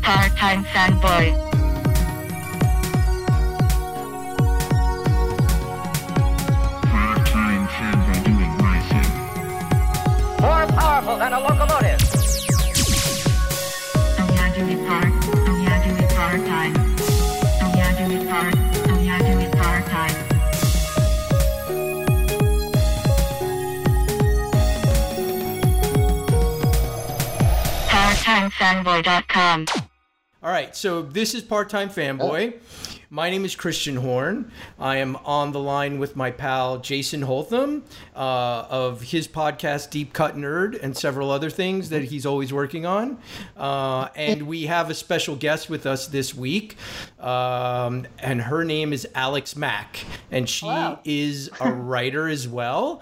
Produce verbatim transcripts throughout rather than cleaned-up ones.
Part-time fanboy. Part-time fanboy doing my thing. More powerful than a locomotive. Oh yeah, do it part. Oh yeah, do it part-time. Oh yeah, do it part. Oh yeah, do it part-time. part time fanboy dot com. All right, so this is Part-Time Fanboy. My name is Christian Horn. I am on the line with my pal Jason Holtham uh, of his podcast Deep Cut Nerd and several other things that he's always working on. Uh, and we have a special guest with us this week, um, and her name is Alex Mack, and she Hello. is a writer as well.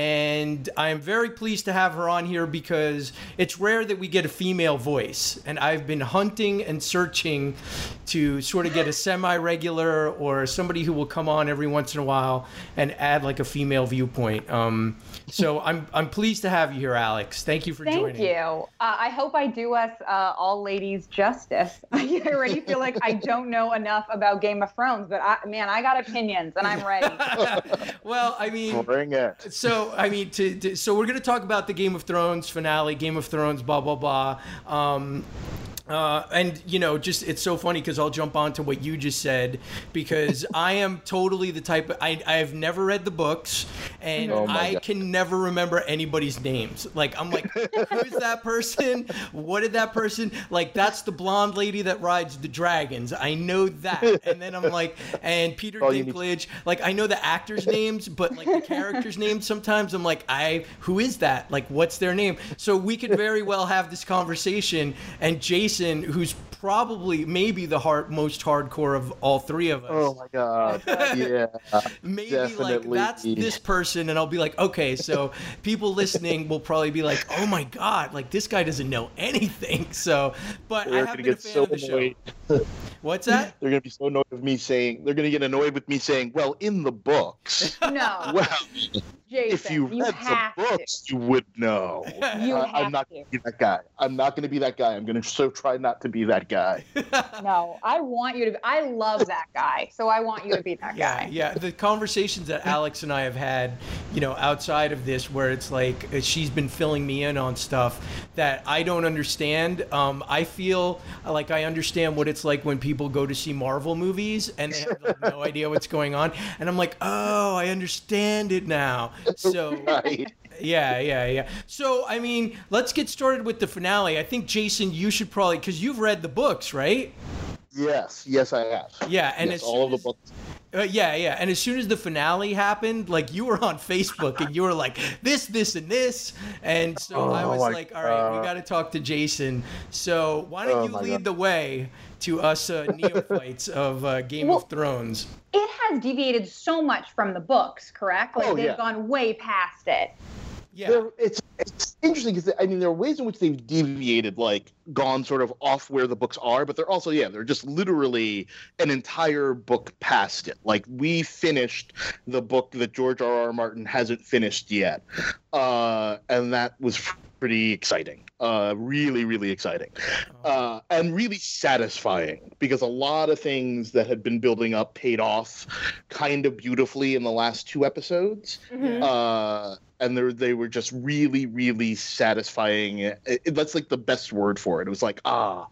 And I am very pleased to have her on here because it's rare that we get a female voice, and I've been hunting and searching to sort of get a semi-regular or somebody who will come on every once in a while and add like a female viewpoint. Um, so I'm I'm pleased to have you here, Alex. Thank you for Thank joining. you. Uh, I hope I do us uh, all ladies justice. I already feel like I don't know enough about Game of Thrones, but I, man, I got opinions and I'm ready. Well, I mean, Bring it. so I mean, to, to so we're gonna talk about the Game of Thrones finale, Game of Thrones, blah blah blah. Um, Uh, and, you know, just it's so funny because I'll jump on to what you just said because I am totally the type of, I, I've never read the books and Oh my I God. can never remember anybody's names. Like, I'm like, who's that person? What did that person, like, that's the blonde lady that rides the dragons. I know that. And then I'm like, and Peter all you need- Dinklage, like, I know the actors' names, but like the characters' names sometimes I'm like, I, who is that? Like, what's their name? So we could very well have this conversation and Jason, who's probably maybe the hard, most hardcore of all three of us. Oh my god. Yeah. Maybe like definitely. that's this person, and I'll be like, okay, so people listening will probably be like, oh my god, like this guy doesn't know anything. So, but They're I have gonna been a get fan so of the show. annoyed. What's that? They're gonna be so annoyed with me saying. They're gonna get annoyed with me saying, "Well, in the books." No, Well, Jason, if you read have the books, you would know. to. You I- have I'm not to. gonna be that guy. I'm not gonna be that guy. I'm gonna so try not to be that guy. No, I want you to. Be, I love that guy, so I want you to be that Yeah, guy. yeah. The conversations that Alex and I have had, you know, outside of this, where it's like uh, she's been filling me in on stuff that I don't understand. Um, I feel like I understand what it's like when people go to see Marvel movies and they have like, no idea what's going on, and I'm like, oh, I understand it now. So. Right. Yeah, yeah, yeah. So, I mean, let's get started with the finale. I think, Jason, you should probably, because you've read the books, right? Yes. Yes, I have. Yeah, and yes, as all of soon the as- books. Uh, yeah, yeah. And as soon as the finale happened, like you were on Facebook and you were like this, this, and this. And so Oh, I was my like, all right, we God. got to talk to Jason. So why don't Oh, you my lead God. the way to us uh, neophytes of uh, Game Well- of Thrones? It has deviated so much from the books, correct? Like Oh, they've yeah. gone way past it. Yeah. There, it's it's interesting because I mean there are ways in which they've deviated, like gone sort of off where the books are, but they're also yeah they're just literally an entire book past it. Like we finished the book that George R. R. Martin hasn't finished yet, uh, and that was pretty exciting. Uh, really, really exciting, uh, and really satisfying because a lot of things that had been building up paid off kind of beautifully in the last two episodes. Mhm. Uh, and they they were just really, really satisfying. It, it- that's like the best word for it. It was like, ah,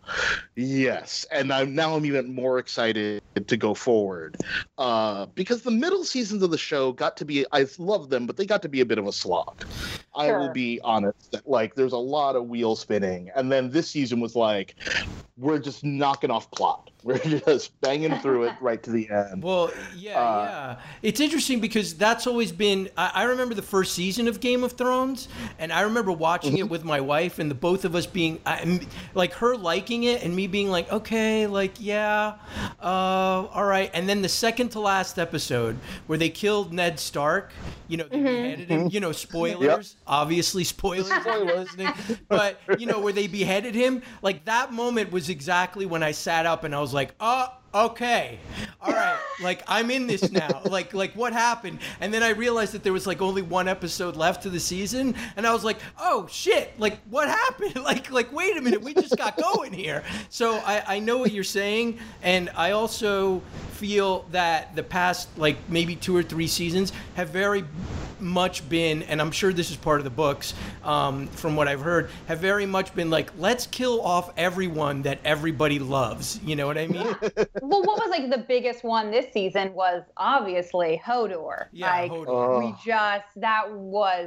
yes. And I'm now I'm even more excited to go forward uh, because the middle seasons of the show got to be. I love them, but they got to be a bit of a slog. I will Sure. be honest. That like there's a lot of wheel spinning, and then this season was like, we're just knocking off plot. We're just banging through it right to the end. Well, yeah, Uh, yeah. It's interesting because that's always been. I, I remember the first season of Game of Thrones, and I remember watching it with my wife, and the both of us being I, m- like her liking it, and me being like, okay, like yeah, uh, all right. And then the second to last episode where they killed Ned Stark, you know, they beheaded him. You know, spoilers, obviously spoilers. if you're listening, but you know where they beheaded him. Like that moment was exactly when I sat up and I was like, oh, okay, all right. Like I'm in this now. like like what happened? And then I realized that there was like only one episode left to the season, and I was like, oh shit! Like what happened? like like wait a minute, we just got going here. So I I know what you're saying, and I also feel that the past like maybe two or three seasons have very much been, and I'm sure this is part of the books, um, from what I've heard, have very much been like, let's kill off everyone that everybody loves. You know what I mean? Well, what was like the biggest one this season was obviously Hodor. Yeah, like, Hodor. We just, that was,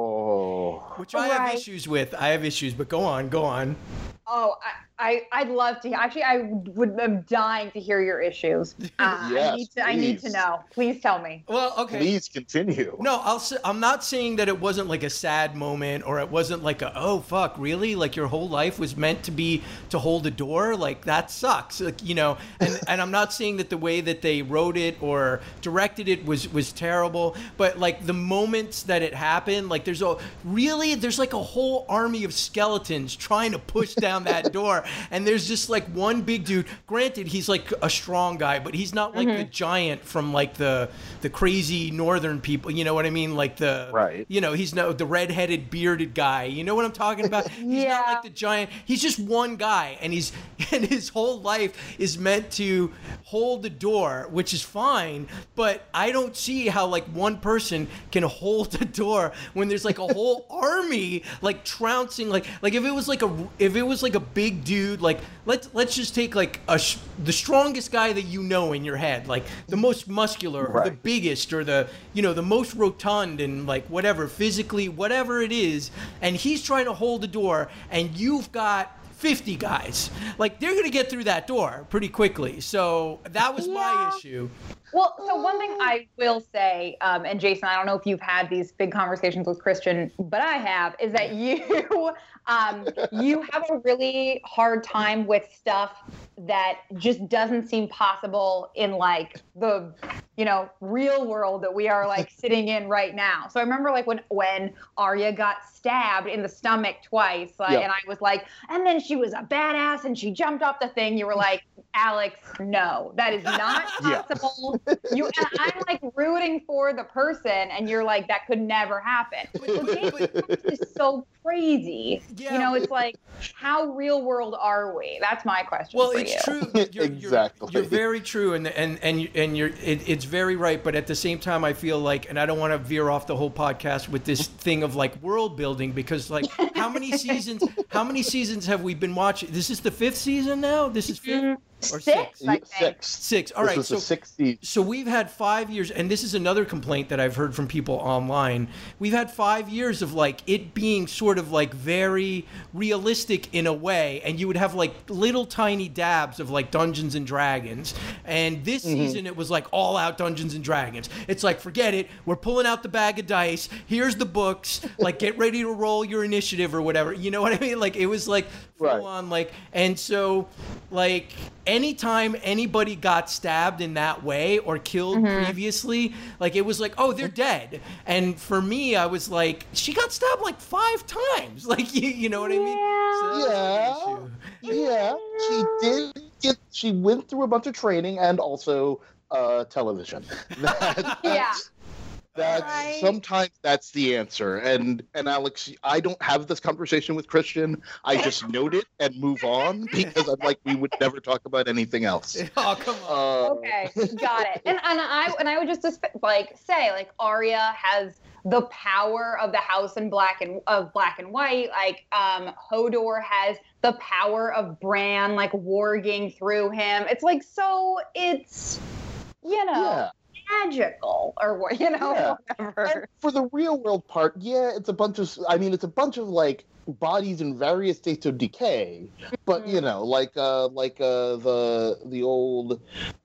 Oh. Which I have Right. issues with. I have issues, but go on, go on. oh, I, I, I'd love to, actually, I would, I'm dying to hear your issues. Uh, I Yes, need to, I need to please. know. Please tell me. Well, okay. Please continue. No, I'll. s- I'm not saying that it wasn't like a sad moment, or it wasn't like a oh fuck, really? Like your whole life was meant to be to hold a door? Like that sucks. Like you know. And and I'm not saying that the way that they wrote it or directed it was was terrible, but like the moments that it happened, like there's a really there's like a whole army of skeletons trying to push down that door, and there's just like one big dude. Granted, he's like a strong guy, but he's not like the giant from like the the crazy northern people. You know what I mean? Like the Right. You know, he's no the redheaded bearded guy. You know what I'm talking about? He's not Yeah. like the giant. He's just one guy, and he's and his whole life is meant to hold the door, which is fine. But I don't see how like one person can hold the door when there's like a whole army like trouncing. Like like if it was like a if it was like a big dude, like let's let's just take like a sh- the strongest guy that you know in your head, like the most muscular or the Right. biggest or the you know the most rotund and like whatever physically whatever it is, and he's trying to hold the door, and you've got fifty guys, like they're gonna get through that door pretty quickly. So that was my Yeah. issue. Well, so one thing I will say, um, and Jason, I don't know if you've had these big conversations with Christian, but I have, is that you um, you have a really hard time with stuff that just doesn't seem possible in like the, you know, real world that we are like sitting in right now. So I remember like when when Arya got stabbed in the stomach twice, like, Yeah. and I was like, and then she was a badass and she jumped off the thing. You were like, Alex, no, that is not Yeah. possible. You and I'm like rooting for the person, and you're like, that could never happen. Well, Game of Thrones is so crazy. Yeah. You know, it's like, how real world are we? That's my question. Well, for it's you. true. You're, Exactly. You're, you're very true, and and and you- and you're it, it's very right. But at the same time, I feel like, and I don't want to veer off the whole podcast with this thing of like world building, because like how many seasons? How many seasons have we been watching? This is the fifth season now. This is fifth or Six, six. I think. Six. Six. All This right. was So the sixties. so we've had five years, and this is another complaint that I've heard from people online. We've had five years of like it being sort of like very realistic in a way, and you would have like little tiny dabs of like Dungeons and Dragons. And this season it was like all out Dungeons and Dragons. It's like, forget it, we're pulling out the bag of dice. Here's the books. Like, get ready to roll your initiative or whatever. You know what I mean? Like it was like full Right. on like, and so like anytime anybody got stabbed in that way or killed previously, like it was like, oh, they're dead. And for me, I was like, she got stabbed like five times. Like, you, you know what I mean? So that was an Yeah. issue. Yeah, she did get. She went through a bunch of training and also uh, television. That, Yeah. That's Right. sometimes that's the answer. And and Alex, I don't have this conversation with Christian. I just note it and move on because I'm like, we would never talk about anything else. Oh, come on. Uh, Okay, got it. And and I and I would just just, like say like Arya has the power of the House in black and of black and white. Like um, Hodor has the power of Bran like warging through him. It's like so it's you know Yeah. magical or what you know Yeah. whatever. And for the real world part, yeah, it's a bunch of. I mean, it's a bunch of like bodies in various states of decay. But you know, like uh, like uh, the the old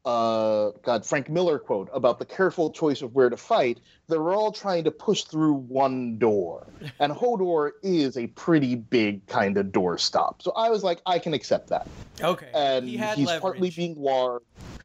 uh, God Frank Miller quote about the careful choice of where to fight. They're all trying to push through one door, and Hodor is a pretty big kind of doorstop. So I was like, I can accept that. Okay. And he had he's leverage. partly being large.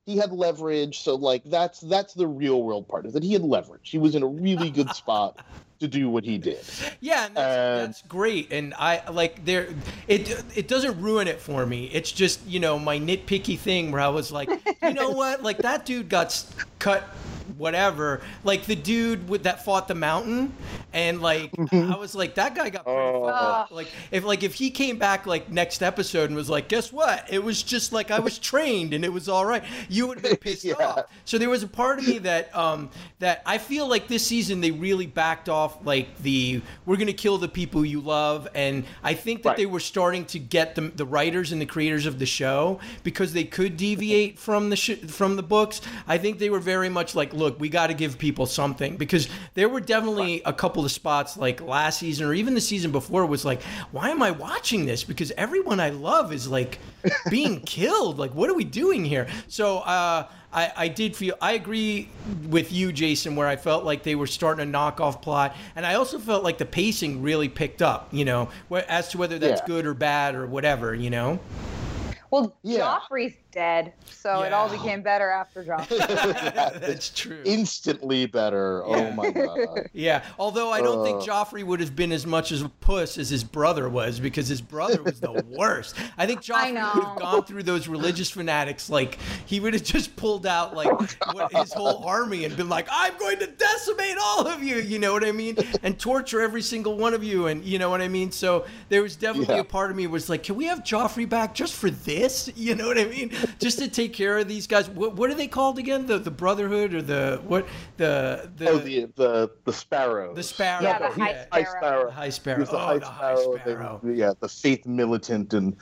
he had leverage. So like that's that's the real world part, is that he had leverage. He was in a really good spot to do what he did. Yeah, and that's, And- that's great. And I like there. It it doesn't ruin it for me. It's just, you know, my nitpicky thing where I was like, you know what, like that dude got s- cut. Whatever, like the dude with that fought the mountain, and like I was like, that guy got pretty Oh. fucked up. Like if like if he came back like next episode and was like, guess what? It was just like I was trained and it was all right. You would have been pissed Yeah. off. So there was a part of me that um that I feel like this season they really backed off like the we're gonna kill the people you love, and I think that Right. they were starting to get the the writers and the creators of the show, because they could deviate from the sh- from the books. I think they were very much like, look, we got to give people something, because there were definitely a couple of spots like last season or even the season before was like, why am I watching this? Because everyone I love is like being killed. Like, what are we doing here? So uh, I, I did feel, I agree with you, Jason, where I felt like they were starting to knock off plot. And I also felt like the pacing really picked up, you know, wh- as to whether that's Yeah. good or bad or whatever, you know? Well, Yeah. Joffrey's dead, so it all Yeah. became better after Joffrey. That's true. Instantly better. Oh my god. Yeah, although I don't think Uh. Joffrey would have been as much as a puss as his brother was, because his brother was the worst. I think Joffrey I know. would have gone through those religious fanatics, like he would have just pulled out like what, his whole army and been like, I'm going to decimate all of you, you know what I mean? And torture every single one of you, and you know what I mean? So there was definitely Yeah. a part of me was like, can we have Joffrey back just for this? You know what I mean? Just to take care of these guys. What, what are they called again? The the Brotherhood or the what? The the Oh, the the the sparrows. the Sparrow. Yeah, the he- High High Sparrow. Sparrow. The High Sparrow. He was the Oh, High the High Sparrow. Sparrow. They- yeah, the faith militant, and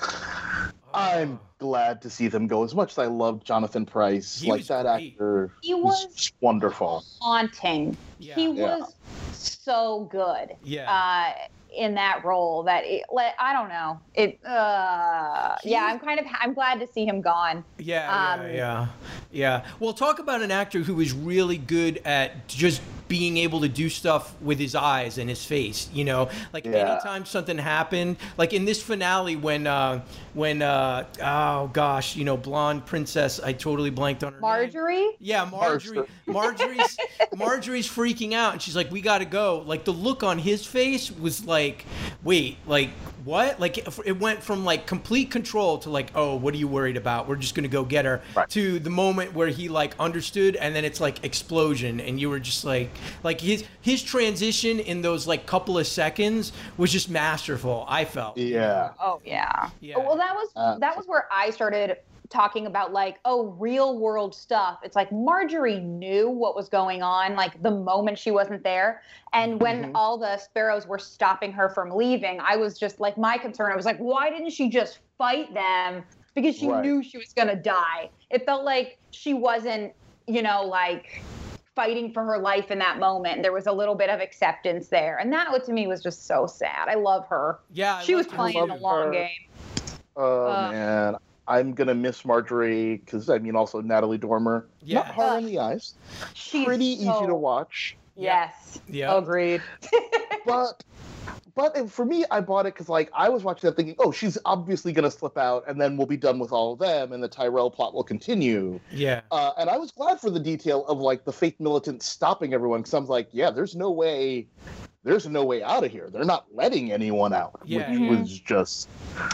I'm glad to see them go. As much as I love Jonathan Price, He like was that great. actor, He was was- just wonderful. Haunting. Yeah. He Yeah. was so good. Yeah. Uh, in that role that it, like, I don't know it. Uh, He- yeah, I'm kind of I'm glad to see him gone. Yeah, Um, yeah, yeah, yeah. Well, talk about an actor who is really good at just being able to do stuff with his eyes and his face. You know, like Yeah. anytime something happened, like in this finale when, uh, when, uh, oh gosh, you know, blonde princess, I totally blanked on her name. Marjorie. Yeah, Marjorie. Marjorie's Marjorie's freaking out, and she's like, "We got to go." Like the look on his face was like, "Wait, like what?" Like it, it went from like complete control to like, "Oh, what are you worried about? We're just gonna go get her." Right. To the moment where he like understood, and then it's like explosion, and you were just like, like his his transition in those like couple of seconds was just masterful. I felt. Yeah. Oh yeah. Yeah. Well, that was Uh, that was where I started talking about like, oh, real world stuff. It's like Marjorie knew what was going on like the moment she wasn't there. And when Mhm. all the sparrows were stopping her from leaving, I was just like, my concern, I was like, why didn't she just fight them? Because she Right. knew she was going to die. It felt like she wasn't, you know, like fighting for her life in that moment. There was a little bit of acceptance there. And that to me was just so sad. I love her. Yeah. I She was loved her playing too. the long her. game. Oh Uh, man, I'm gonna miss Marjorie, because I mean also Natalie Dormer. Yeah. Not hard on the eyes. She's Pretty so- easy to watch. Yes. Yeah. Agreed. But but for me, I bought it because like I was watching that thinking, oh, she's obviously gonna slip out, and then we'll be done with all of them, and the Tyrell plot will continue. Yeah. Uh, and I was glad for the detail of like the faith militants stopping everyone, because I was like, yeah, there's no way, there's no way out of here. They're not letting anyone out, Yeah. which Mhm. was just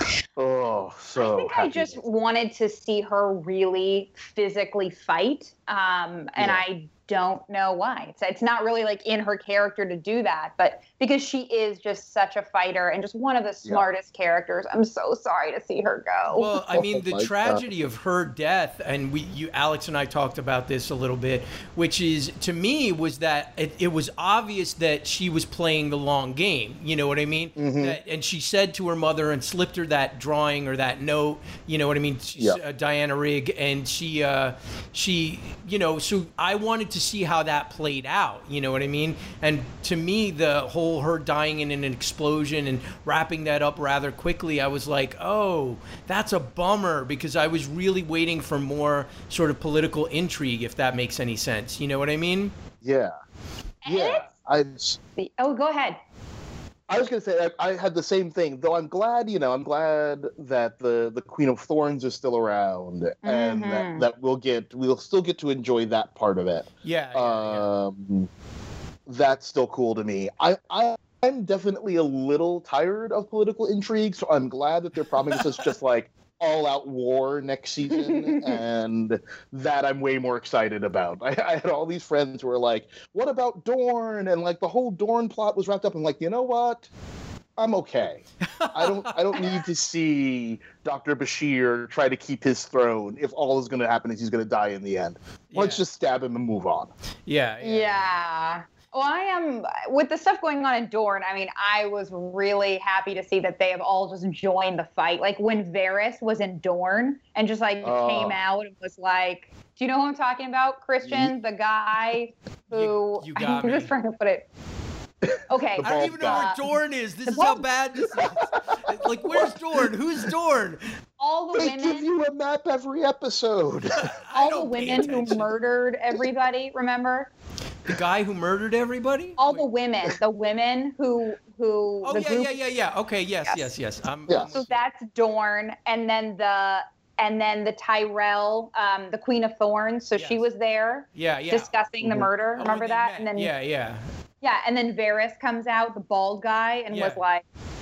oh so. I think I happy. just wanted to see her really physically fight. Um, and Yeah. I don't know why. It's, it's not really like in her character to do that, but because she is just such a fighter and just one of the Yeah. smartest characters, I'm so sorry to see her go. Well, I mean, Oh the my tragedy of her death, and we, you, Alex and I talked about this a little bit, which is to me was that it, it was obvious that she was playing the long game. You know what I mean? Mhm. That, and she said to her mother and slipped her that drawing or that note. You know what I mean? She's, Yeah. uh, Diana Rigg, and she, uh, she, you know. So I wanted to see how that played out. You know what I mean? And to me, the whole her dying in an explosion and wrapping that up rather quickly, I was like, oh, that's a bummer, because I was really waiting for more sort of political intrigue, if that makes any sense. You know what I mean? Yeah. And Yeah. it's- I just, oh, go ahead. I was going to say I, I had the same thing, though. I'm glad, you know, I'm glad that the, the Queen of Thorns is still around, and Mhm. that, that we'll get we'll still get to enjoy that part of it. Yeah. yeah, yeah. Um, that's still cool to me. I, I I'm definitely a little tired of political intrigue, so I'm glad that they're promising us just like all-out war next season, and that I'm way more excited about. I, I had all these friends who were like, "What about Dorne?" And like the whole Dorne plot was wrapped up. I'm like, you know what? I'm okay. I don't. I don't need to see Doctor Bashir try to keep his throne if all is going to happen is he's going to die in the end. Let's Yeah. just stab him and move on. Yeah. Yeah. Well, I am with the stuff going on in Dorne. I mean, I was really happy to see that they have all just joined the fight. Like when Varys was in Dorne and just like Oh. came out and was like, "Do you know who I'm talking about, Christian? The guy who You- you got I'm just me. trying to put it." Okay. The I don't bald even know guy. where Dorne is. This The is how bald- bad this is. Like, where's Dorne? Who's Dorne? all the They women. give you a map every episode. I all the don't pay women who attention. murdered everybody, remember? The guy who murdered everybody? All Wait. the women, the women who who Oh the yeah, group. yeah, yeah, yeah. Okay, yes, Yes. yes, yes. I'm, Yeah. I'm So with you. that's Dorne, and then the and then the Tyrell, um, the Queen of Thorns. So she Yes. was there yeah, yeah. discussing the Mhm. murder. Oh, Remember when they that? met. And then yeah, yeah. yeah, and then Varys comes out, the bald guy, and was Yeah. like,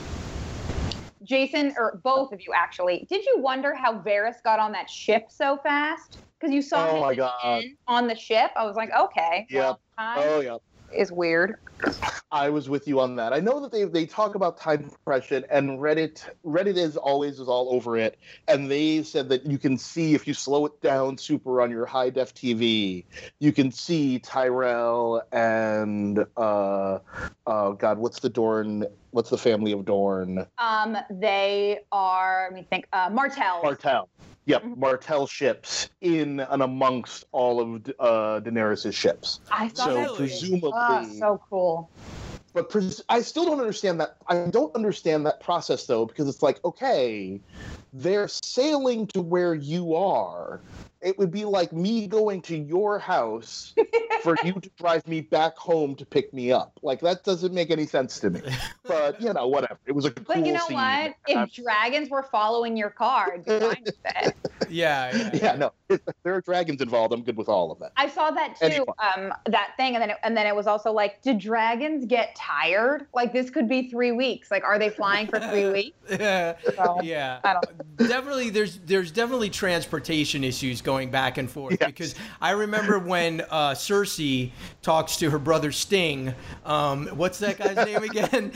Jason, or both of you actually, did you wonder how Varys got on that ship so fast? Because you saw Oh him my at the God. end on the ship. I was like, okay, Yep. well, time Oh yeah. is weird. I was with you on that. I know that they they talk about time compression, and Reddit Reddit is always is all over it. And they said that you can see if you slow it down super on your high def T V, you can see Tyrell and uh oh god, what's the Dorne? What's the family of Dorne? Um, they are. Let me think. Uh, Martell. Martell. Yep, Mhm. Martell ships in and amongst all of uh, Daenerys' ships. I thought So that Really? was presumably, oh, so cool. but pres- I still don't understand that. I don't understand that process though, because it's like, okay, they're sailing to where you are. It would be like me going to your house for you to drive me back home to pick me up. Like that doesn't make any sense to me. But you know, whatever. It was a cool But you know scene. what? If dragons were following your car, I'd be fine with it. Yeah, yeah. Yeah, no, if there are dragons involved, I'm good with all of that. I saw that too, Anyway. um, that thing, and then it, and then it was also like, did dragons get tired? Like this could be three weeks. Like, are they flying for three weeks? Yeah. So, Yeah. I don't. Definitely there's there's definitely transportation issues going back and forth Yes. because I remember when uh, Cersei talks to her brother Sting. Um, what's that guy's name again?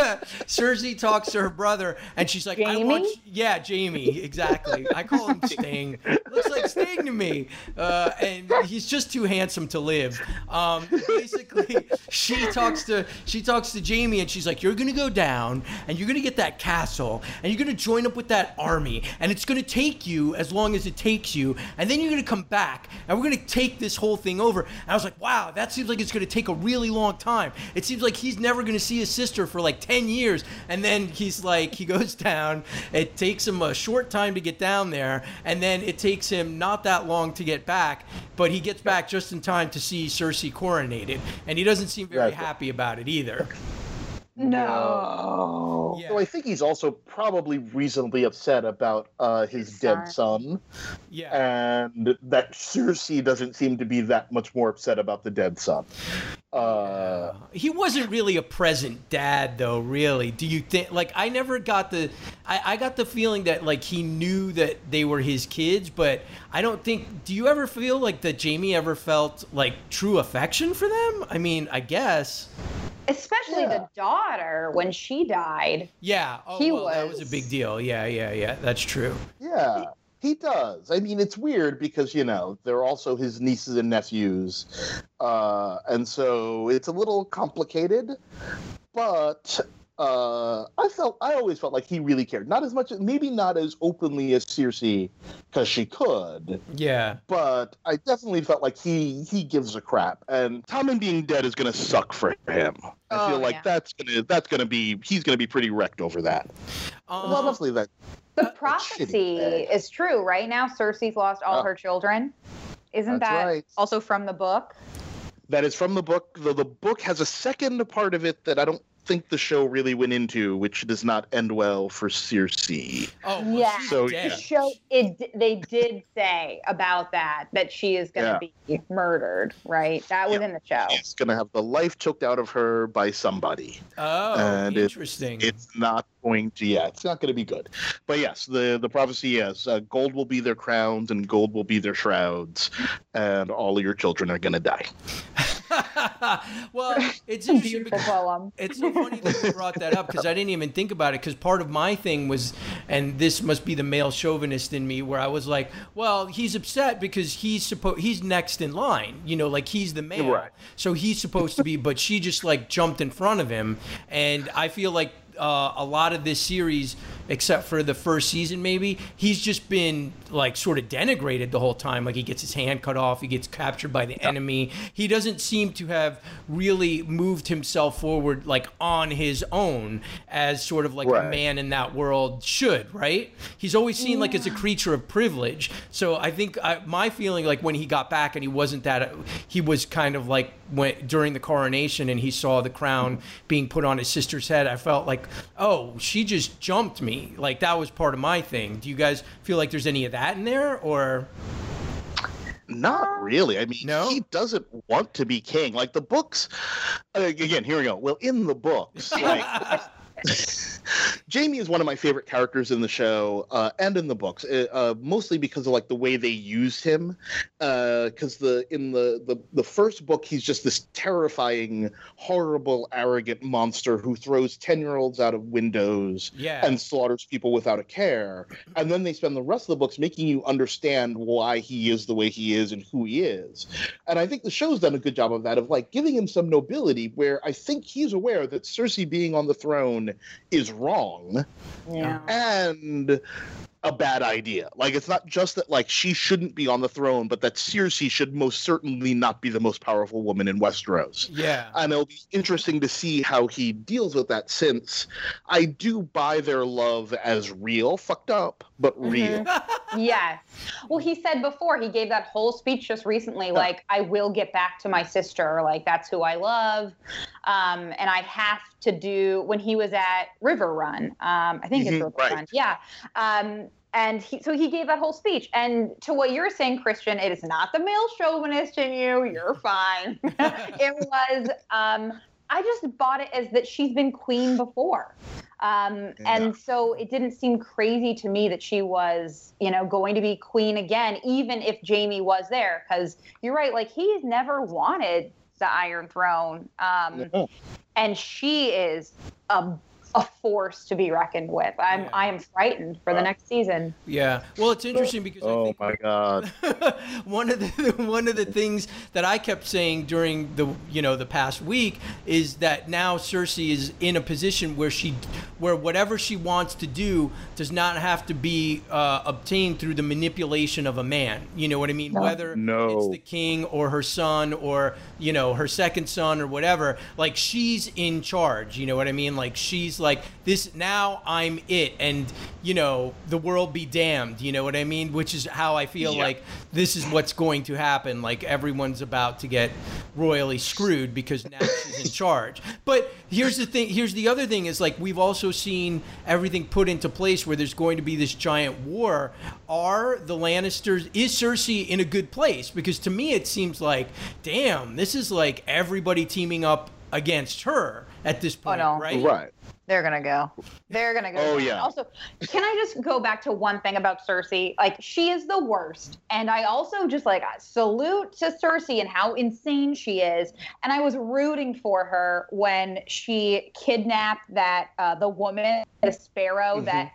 Cersei talks to her brother and she's like, I Jamie? want you- yeah, Jamie, exactly. I call him Sting. Looks like Sting to me. Uh, and he's just too handsome to live. Um, basically, she talks to she talks to Jamie and she's like, you're gonna go down and you're gonna get that castle and you're gonna join up with that army and it's gonna take you as long as it takes you and then you're gonna come back and we're gonna take this whole thing over. And I was like, wow, that seems like it's gonna take a really long time. It seems like he's never gonna see his sister for like ten years. And then he's like, he goes down. It takes him a short time to get down there, and then it takes him not that long to get back. But he gets back just in time to see Cersei coronated, and he doesn't seem very Right. happy about it either. No. Yeah. So I think he's also probably reasonably upset about uh, his His dead son. son, Yeah. and that Cersei doesn't seem to be that much more upset about the dead son. Uh, He wasn't really a present dad, though. Really, do you think? Like, I never got the, I, I got the feeling that like he knew that they were his kids, but I don't think. Do you ever feel like that Jamie ever felt like true affection for them? I mean, I guess. Especially Yeah. the daughter when she died. Yeah. Oh, He well, that was a was- big deal. Yeah, yeah, yeah. That's true. yeah, he does. I mean, it's weird because you know they're also his nieces and nephews, uh, and so it's a little complicated. But uh, I felt I always felt like he really cared. Not as much, maybe not as openly as Cersei, because she could. Yeah. But I definitely felt like he he gives a crap, and Tommen being dead is gonna suck for him. I Oh, feel like yeah. that's gonna that's gonna be he's gonna be pretty wrecked over that. Um, well, mostly that. The shitty prophecy bag. is true, right? Now Cersei's lost all Oh. her children. Isn't That's that right. also from the book? That is from the book. Though the book has a second part of it that I don't think the show really went into, which does not end well for Cersei. Oh, well, Yeah. she's So, dead. The show, it they did say about that that she is going to Yeah. be murdered, right? That was Yeah. in the show. She's going to have the life choked out of her by somebody. Oh, And it- interesting. It's not going to, yeah, it's not going to be good. But yes, the, the prophecy, yes, uh, gold will be their crowns and gold will be their shrouds, and all of your children are going to die. Well, it's interesting Beautiful because poem. it's so funny that you brought that up because I didn't even think about it because part of my thing was, and this must be the male chauvinist in me, where I was like, well, he's upset because he's supposed he's next in line, you know, like he's the male, Right. so he's supposed to be, but she just like jumped in front of him, and I feel like uh, a lot of this series, except for the first season, maybe he's just been like sort of denigrated the whole time. Like he gets his hand cut off, he gets captured by the enemy. He doesn't seem to have really moved himself forward like on his own as sort of like a Right. man in that world should, right? He's always seen like as a creature of privilege. So I think I, my feeling like when he got back and he wasn't that, he was kind of like when during the coronation and he saw the crown being put on his sister's head, I felt like, oh, she just jumped me. Like that was part of my thing. Do you guys feel like there's any of that in there, or? Not really. I mean, No? he doesn't want to be king. Like the books, uh, again, here we go. Well, in the books, like Jamie is one of my favorite characters in the show uh, and in the books, uh, uh, mostly because of like the way they used him. Because the in the, the the first book, he's just this terrifying, horrible, arrogant monster who throws ten-year-olds out of windows Yeah. and slaughters people without a care. And then they spend the rest of the books making you understand why he is the way he is and who he is. And I think the show's done a good job of that, of like giving him some nobility, where I think he's aware that Cersei being on the throne is wrong Yeah. and a bad idea. Like, it's not just that like she shouldn't be on the throne, but that Cersei should most certainly not be the most powerful woman in Westeros. Yeah. And it'll be interesting to see how he deals with that, since I do buy their love as real, fucked up, but real. Yes. Well, he said before, he gave that whole speech just recently, like, I will get back to my sister. Like, that's who I love. Um, and I have to do, when he was at River Run, um, I think it's Mhm, River right. Run. Yeah. Um, and he, so he gave that whole speech. And to what you're saying, Christian, it is not the male chauvinist in you. You're fine. It was, um, I just bought it as that she's been queen before. Um, Yeah. And so it didn't seem crazy to me that she was, you know, going to be queen again, even if Jamie was there. Because you're right, like he's never wanted the Iron Throne. Um, Yeah. And she is a, a force to be reckoned with. I'm, Yeah. I am frightened for the next season. Yeah. Well, it's interesting because I Oh think my god. one of the one of the things that I kept saying during the you know the past week is that now Cersei is in a position where she where whatever she wants to do does not have to be uh, obtained through the manipulation of a man. You know what I mean? Whether No. it's the king or her son or you know her second son or whatever, like she's in charge. You know what I mean? Like she's like this now. I'm it, and you know the world be damned. You know what I mean? Which is how I feel Yeah. like this is what's going to happen. Like everyone's about to get royally screwed because now she's in charge. But here's the thing. Here's the other thing is like we've also seen everything put into place where there's going to be this giant war. Are the Lannisters, is Cersei in a good place? Because to me it seems like, damn, this is like everybody teaming up against her at this point, no. right? Right. They're gonna go. They're gonna go. Oh, down. yeah. Also, can I just go back to one thing about Cersei? Like, she is the worst, and I also just like salute to Cersei and how insane she is. And I was rooting for her when she kidnapped that uh, the woman, the Sparrow, Mhm. that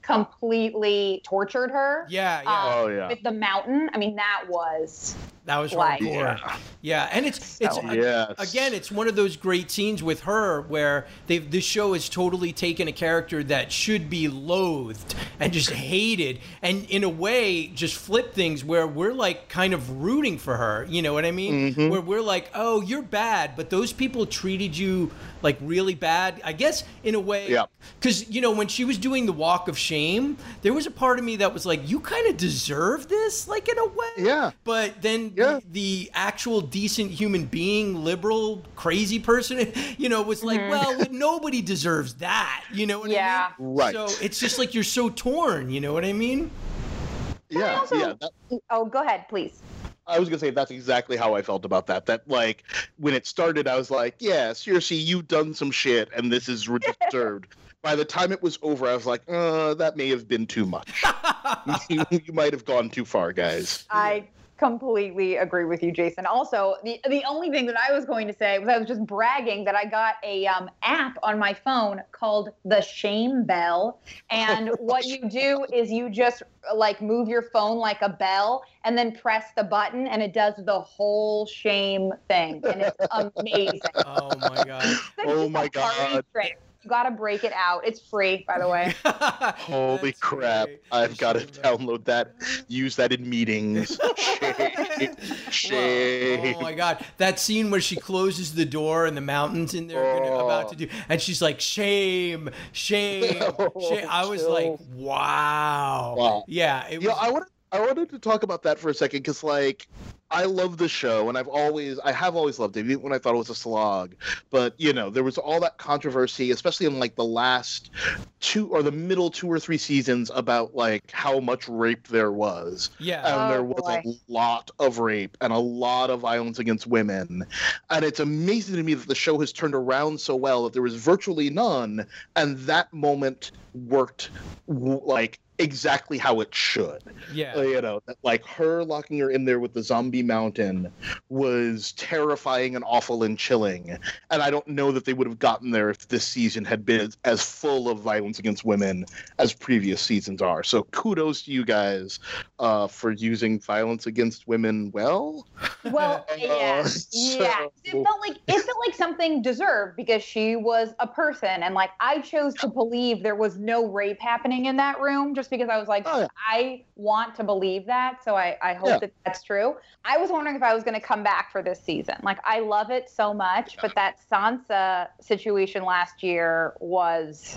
completely tortured her. Yeah, yeah. um, Oh, yeah. With the mountain. I mean, that was That was Like- hardcore. Yeah. Yeah, and it's it's So- Yes. again, it's one of those great scenes with her where they this show has totally taken a character that should be loathed and just hated, and in a way just flip things where we're like kind of rooting for her. You know what I mean? Mhm. Where we're like, oh, you're bad, but those people treated you like really bad. I guess in a way, Yeah. because you know when she was doing the Walk of Shame. shame, there was a part of me that was like, you kind of deserve this, like in a way. Yeah. But then Yeah. the, the actual decent human being, liberal, crazy person, you know, was like, well, nobody deserves that. You know what Yeah. I mean? Right. So it's just like you're so torn. You know what I mean? Yeah, also- yeah. That, Oh, go ahead, please. I was gonna say that's exactly how I felt about that. That like when it started, I was like, yeah, seriously, you've done some shit, and this is deserved. By the time it was over, I was like, uh, that may have been too much. you, you might have gone too far, guys. I completely agree with you, Jason. Also, the the only thing that I was going to say was I was just bragging that I got a um, app on my phone called the Shame Bell, and what you do is you just like move your phone like a bell, and then press the button, and it does the whole shame thing, and it's amazing. Oh my god. It's Oh just my a party God. trick. You gotta break it out. It's free, by the way. Holy That's crap! great. I've got to Shame Bell. download that. Use that in meetings. Shame. Shame. Oh my god, that scene where she closes the door and the mountains in there are gonna, Oh. about to do, and she's like, shame, shame, shame. I was like, wow. Wow. Yeah, it was. Yeah, I wanted I wanted to talk about that for a second because, like, I love the show, and I've always I have always loved it, even when I thought it was a slog. But you know, there was all that controversy, especially in like the last two or the middle two or three seasons, about like how much rape there was. yeah. And Oh, there was boy. a lot of rape and a lot of violence against women. And it's amazing to me that the show has turned around so well that there was virtually none, and that moment worked w- like exactly how it should. yeah. Uh, you know, that, like her locking her in there with the zombie mountain was terrifying and awful and chilling. And I don't know that they would have gotten there if this season had been as full of violence against women as previous seasons are. So kudos to you guys uh, for using violence against women well. Well, yeah, Uh, yeah. It so- felt like it felt like something deserved because she was a person, and like I chose to believe there was no rape happening in that room just because I was like, Oh, yeah. I want to believe that, so I, I hope Yeah. that that's true. I was wondering if I was going to come back for this season. Like I love it so much, but that Sansa situation last year was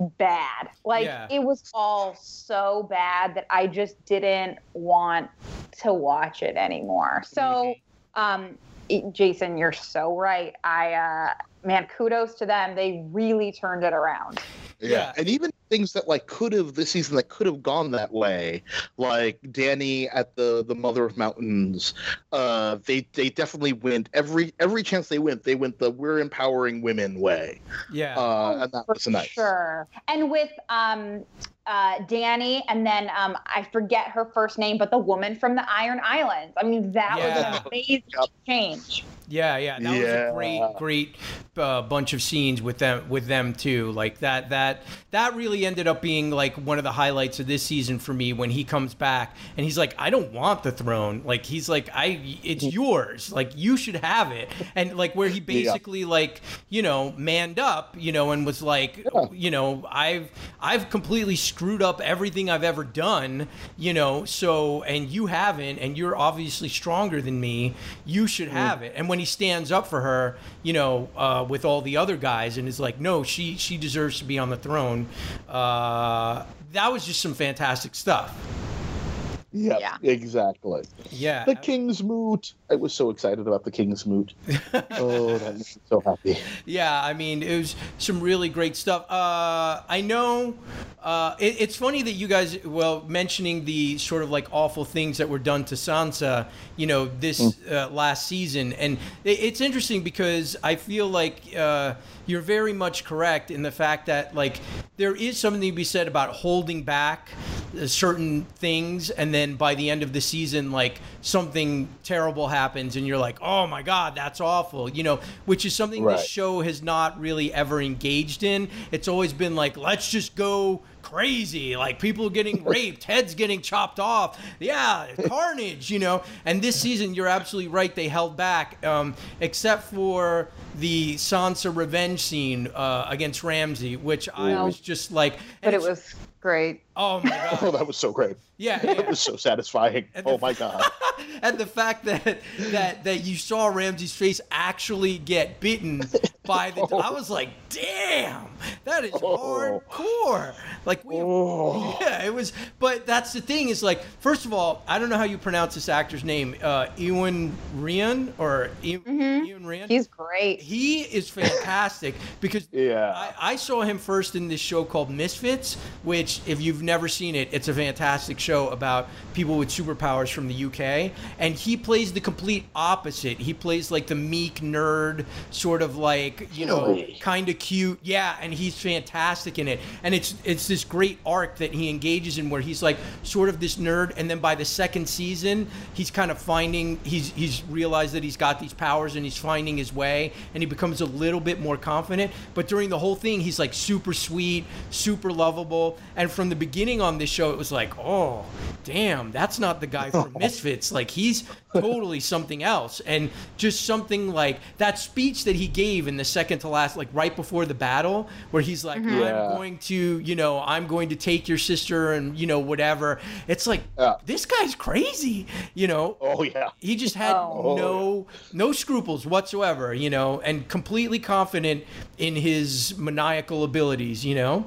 bad. Like Yeah. it was all so bad that I just didn't want to watch it anymore. So, um, it- Jason, you're so right. I, uh, man, kudos to them. They really turned it around. Yeah. Yeah. And even things that like could have this season that could have gone that way, like Danny at the the Mother of Mountains, uh, they they definitely went every every chance they went, they went the we're empowering women way. yeah. Uh, and that For was nice. sure. And with um, uh, Danny, and then um, I forget her first name, but the woman from the Iron Islands. I mean, that Yeah. was an amazing Yep. change. Yeah, yeah, that was Yeah. a great, great uh, bunch of scenes with them, with them too. Like that, that, that really ended up being like one of the highlights of this season for me when he comes back and he's like, I don't want the throne. Like he's like, I, it's yours. Like you should have it. And like where he basically like, you know, manned up, you know, and was like, Yeah. you know, I've, I've completely screwed up everything I've ever done, you know. So, and you haven't, and you're obviously stronger than me. You should have it. And when he stands up for her, you know, uh, with all the other guys, and is like, no, she she deserves to be on the throne. Uh, that was just some fantastic stuff. Yep, Yeah. exactly. Yeah. The King's Moot. I was so excited about the King's Moot. Oh, that makes me so happy. Yeah, I mean, it was some really great stuff. Uh, I know uh, it, it's funny that you guys, well, mentioning the sort of like awful things that were done to Sansa, you know, this uh, last season. And it, it's interesting because I feel like uh, you're very much correct in the fact that, like, there is something to be said about holding back uh, certain things, and then by the end of the season, like, something terrible happens and you're like, oh my God, that's awful, you know, which is something Right. this show has not really ever engaged in. It's always been like, let's just go crazy, like people getting raped, heads getting chopped off, yeah, carnage, you know. And this season, you're absolutely right, they held back, um, except for the Sansa revenge scene uh, against Ramsay, which I No. was just like, But and it it's- was great. oh my God. Oh, that was so great. Yeah, That yeah. was so satisfying. And Oh the- my God. And the fact that that that you saw Ramsay's face actually get bitten by the. I was like, damn, that is Oh. hardcore. Like we, Oh. yeah, it was. But that's the thing is like, first of all, I don't know how you pronounce this actor's name, uh, Ewan Ryan or e- Ewan Ryan. He's great. He is fantastic because Yeah. I, I saw him first in this show called Misfits, which, if you've never seen it, it's a fantastic show about people with superpowers from the U K. And he plays the complete opposite. He plays like the meek nerd, sort of like, you know, Really? kind of cute. Yeah, and he's fantastic in it. And it's it's this great arc that he engages in where he's like sort of this nerd, and then by the second season, he's kind of finding he's he's realized that he's got these powers and he's finding his way, and he becomes a little bit more confident. But during the whole thing, he's like super sweet, super lovable. And from the beginning on this show, it was like, oh, damn, that's not the guy from Misfits. Like he's totally something else. And just something like that speech that he gave in the second to last, like right before the battle, where he's like, Yeah. I'm going to, you know, I'm going to take your sister and, you know, whatever. It's like, Yeah. this guy's crazy, you know? Oh yeah. He just had Oh. no no scruples whatsoever, you know, and completely confident in his maniacal abilities, you know?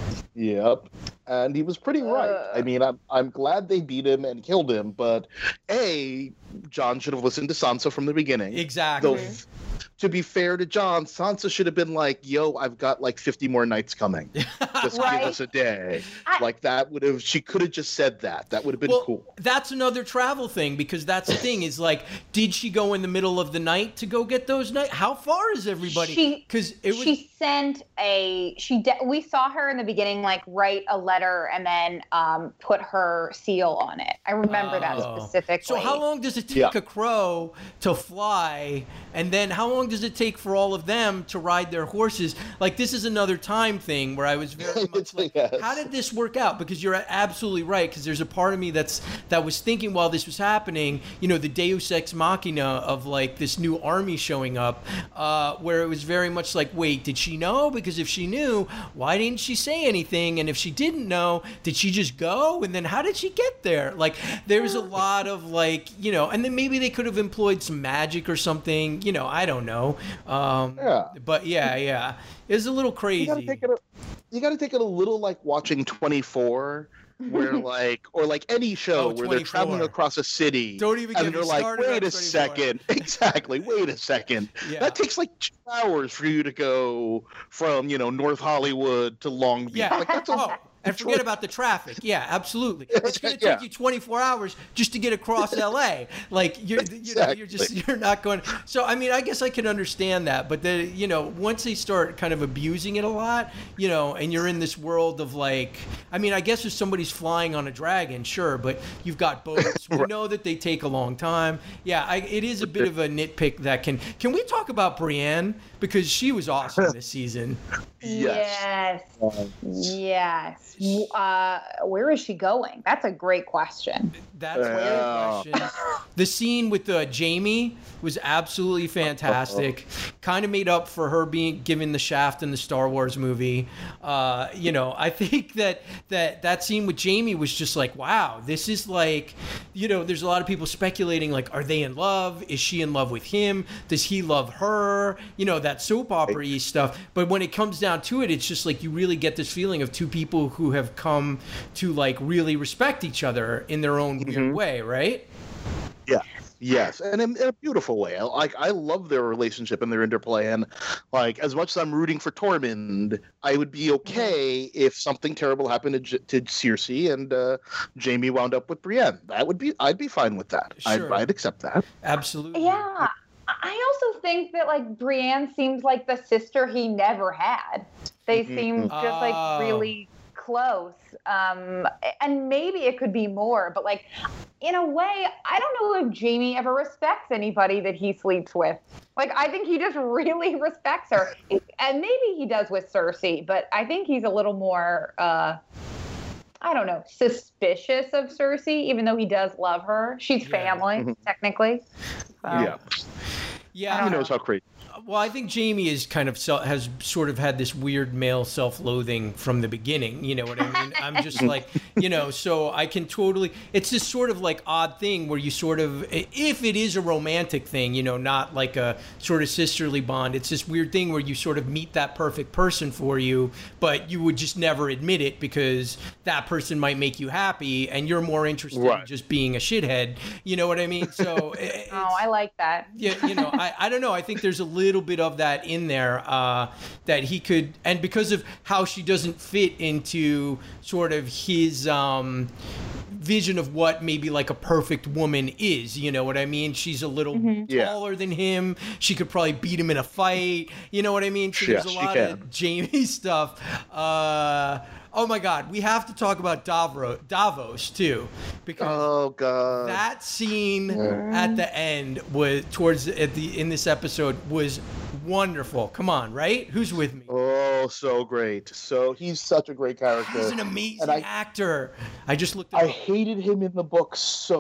Yep. And he was pretty right. I mean, I'm I'm glad they beat him and killed him, but A, John should have listened to Sansa from the beginning. Exactly. Though, to be fair to John, Sansa should have been like, yo, I've got like fifty more nights coming. Just Right. give us a day. I- Like that would have, she could have just said that. That would have been Well, cool. that's another travel thing, because that's the thing is like, did she go in the middle of the night to go get those night? How far is everybody? She- Because it was She sent a she. De- we saw her in the beginning, like write a letter and then um, put her seal on it. I remember that Oh. specifically. So how long does it take Yeah. a crow to fly, and then how long does it take for all of them to ride their horses? Like, this is another time thing where I was very much like, Yes. how did this work out? Because you're absolutely right. Because there's a part of me that's that was thinking while this was happening, you know, the Deus Ex Machina of like this new army showing up, uh, where it was very much like, wait, did she know? Because if she knew, why didn't she say anything? And if she didn't know, did she just go? And then how did she get there? Like, there was a lot of like, you know, and then maybe they could have employed some magic or something. You know, I don't know. Um, Yeah. But yeah, yeah, it was a little crazy. You gotta take it. A, you gotta take it a little like watching twenty-four, where like, or like any show Oh, where they're traveling twenty-four. across a city. Don't even get and me they're like, started on wait a twenty-four." second, exactly. Wait a second. Yeah. That takes like two hours for you to go from you know North Hollywood to Long Beach. Yeah. Like that's a, Oh, and forget about the traffic. Yeah, absolutely. It's going to take Yeah. you twenty-four hours just to get across L A. Like you're, you know, you're just Exactly. you're not going. So I mean, I guess I can understand that, but the you know, once they start kind of abusing it a lot, you know, and you're in this world of like, I mean, I guess if somebody's flying on a dragon, sure, but you've got boats. We know that they take a long time. Yeah, I, it is a bit of a nitpick that can. Can we talk about Brienne, because she was awesome this season? Yes. Yes. Yes. W- Uh, where is she going? That's a great question. That's a Yeah. great question. The scene with uh, Jamie was absolutely fantastic. Kind of made up for her being given the shaft in the Star Wars movie. Uh, you know, I think that that that scene with Jamie was just like, wow, this is like, you know, there's a lot of people speculating like, are they in love? Is she in love with him? Does he love her? You know, that soap opera-y stuff. But when it comes down to it, it's just like you really get this feeling of two people who have come to like really respect each other in their own weird way, right? Yeah. Yes, and in, in a beautiful way. I- Like I love their relationship and their interplay, and like as much as I'm rooting for Tormund, I would be okay if something terrible happened to, J- to Cersei and uh, Jamie wound up with Brienne. That would be, I'd be fine with that. Sure. I'd, I'd accept that. Absolutely. Yeah. I also think that like Brienne seems like the sister he never had. They Mhm. seem just Oh. like really close. Um, and maybe it could be more, but like in a way, I don't know if Jamie ever respects anybody that he sleeps with. Like I think he just really respects her. And maybe he does with Cersei, but I think he's a little more uh I don't know, suspicious of Cersei, even though he does love her. She's Yeah. family, Mhm. technically. So, Yeah, Yeah. I he don't knows how crazy. Well, I think Jamie is kind of self, has sort of had this weird male self-loathing from the beginning. You know what I mean? I'm just like, you know, so I can totally. It's this sort of like odd thing where you sort of, if it is a romantic thing, you know, not like a sort of sisterly bond. It's this weird thing where you sort of meet that perfect person for you, but you would just never admit it because that person might make you happy, and you're more interested Right. in just being a shithead. You know what I mean? So. It, Oh, I like that. Yeah, you know, I, I don't know. I think there's a little bit of that in there uh, that he could, and because of how she doesn't fit into sort of his um, vision of what maybe like a perfect woman is, you know what I mean? She's a little Yeah. taller than him. She could probably beat him in a fight. You know what I mean? So Yes, there's a she lot can. of Jamie stuff. Uh, oh my God, we have to talk about Davros, Davos too, because. Oh god. That scene at the end was towards at the in this episode was wonderful. Come on, right? Who's with me? Oh, so great. So he's such a great character. He's an amazing And I- actor. I just looked at I hated him in the book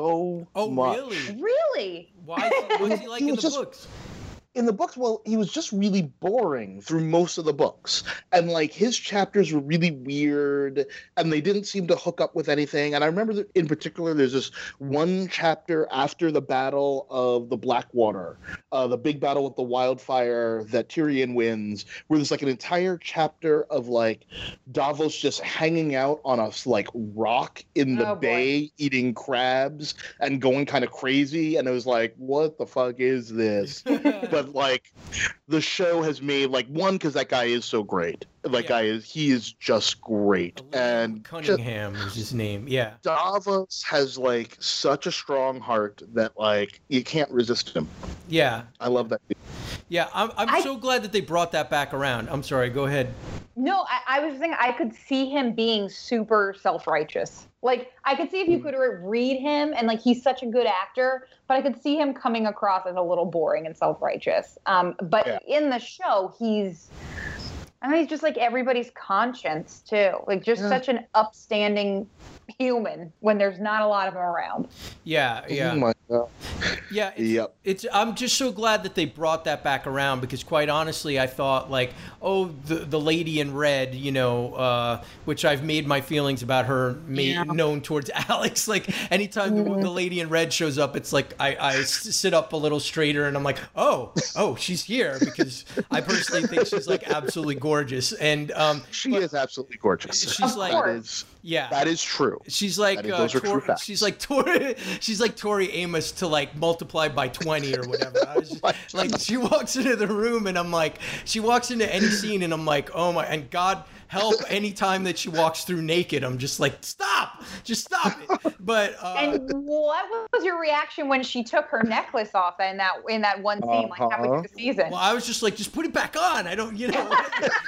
so Oh, much. really? Really? Why what's he like He in was the just- books? In the books, well, he was just really boring through most of the books. And like his chapters were really weird and they didn't seem to hook up with anything. And I remember that in particular, there's this one chapter after the Battle of the Blackwater, uh, the big battle with the wildfire that Tyrion wins, where there's like an entire chapter of like Davos just hanging out on a like rock in the Oh, boy. bay eating crabs and going kind of crazy. And it was like, what the fuck is this? But like the show has made like one because that guy is so great. That Yeah. guy is he is just great. And just, Cunningham is his name. Yeah. Davos has like such a strong heart that like you can't resist him. Yeah. I love that. dude. Yeah. I'm I'm I- so glad that they brought that back around. I'm sorry, go ahead. No, I, I was thinking I could see him being super self-righteous. Like I could see if you could re- read him and like he's such a good actor, but I could see him coming across as a little boring and self-righteous. Um, but Yeah. in the show, he's I mean, he's just like everybody's conscience too. Like just Yeah. such an upstanding human when there's not a lot of him around. Yeah, yeah. Oh my God. Yeah, it's, Yep. it's. I'm just so glad that they brought that back around because, quite honestly, I thought like, oh, the the lady in red, you know, uh, which I've made my feelings about her made Yeah. known towards Alex. Like, anytime the, the lady in red shows up, it's like I, I s- sit up a little straighter and I'm like, oh, oh, she's here because I personally think she's like absolutely gorgeous and um, She is absolutely gorgeous. she's like, that is yeah, that is true. She's like That is- uh, those are true Tor- facts. she's like Tori she's like Tori Amos to like multiply by twenty or whatever. I was just, like she walks into the room and I'm like she walks into any scene and I'm like, oh my, and God help any time that she walks through naked, I'm just like, stop, just stop it. But uh, And what was your reaction when she took her necklace off in that in that one scene, like halfway Uh-huh. through the season? well, I was just like, just put it back on. I don't, you know.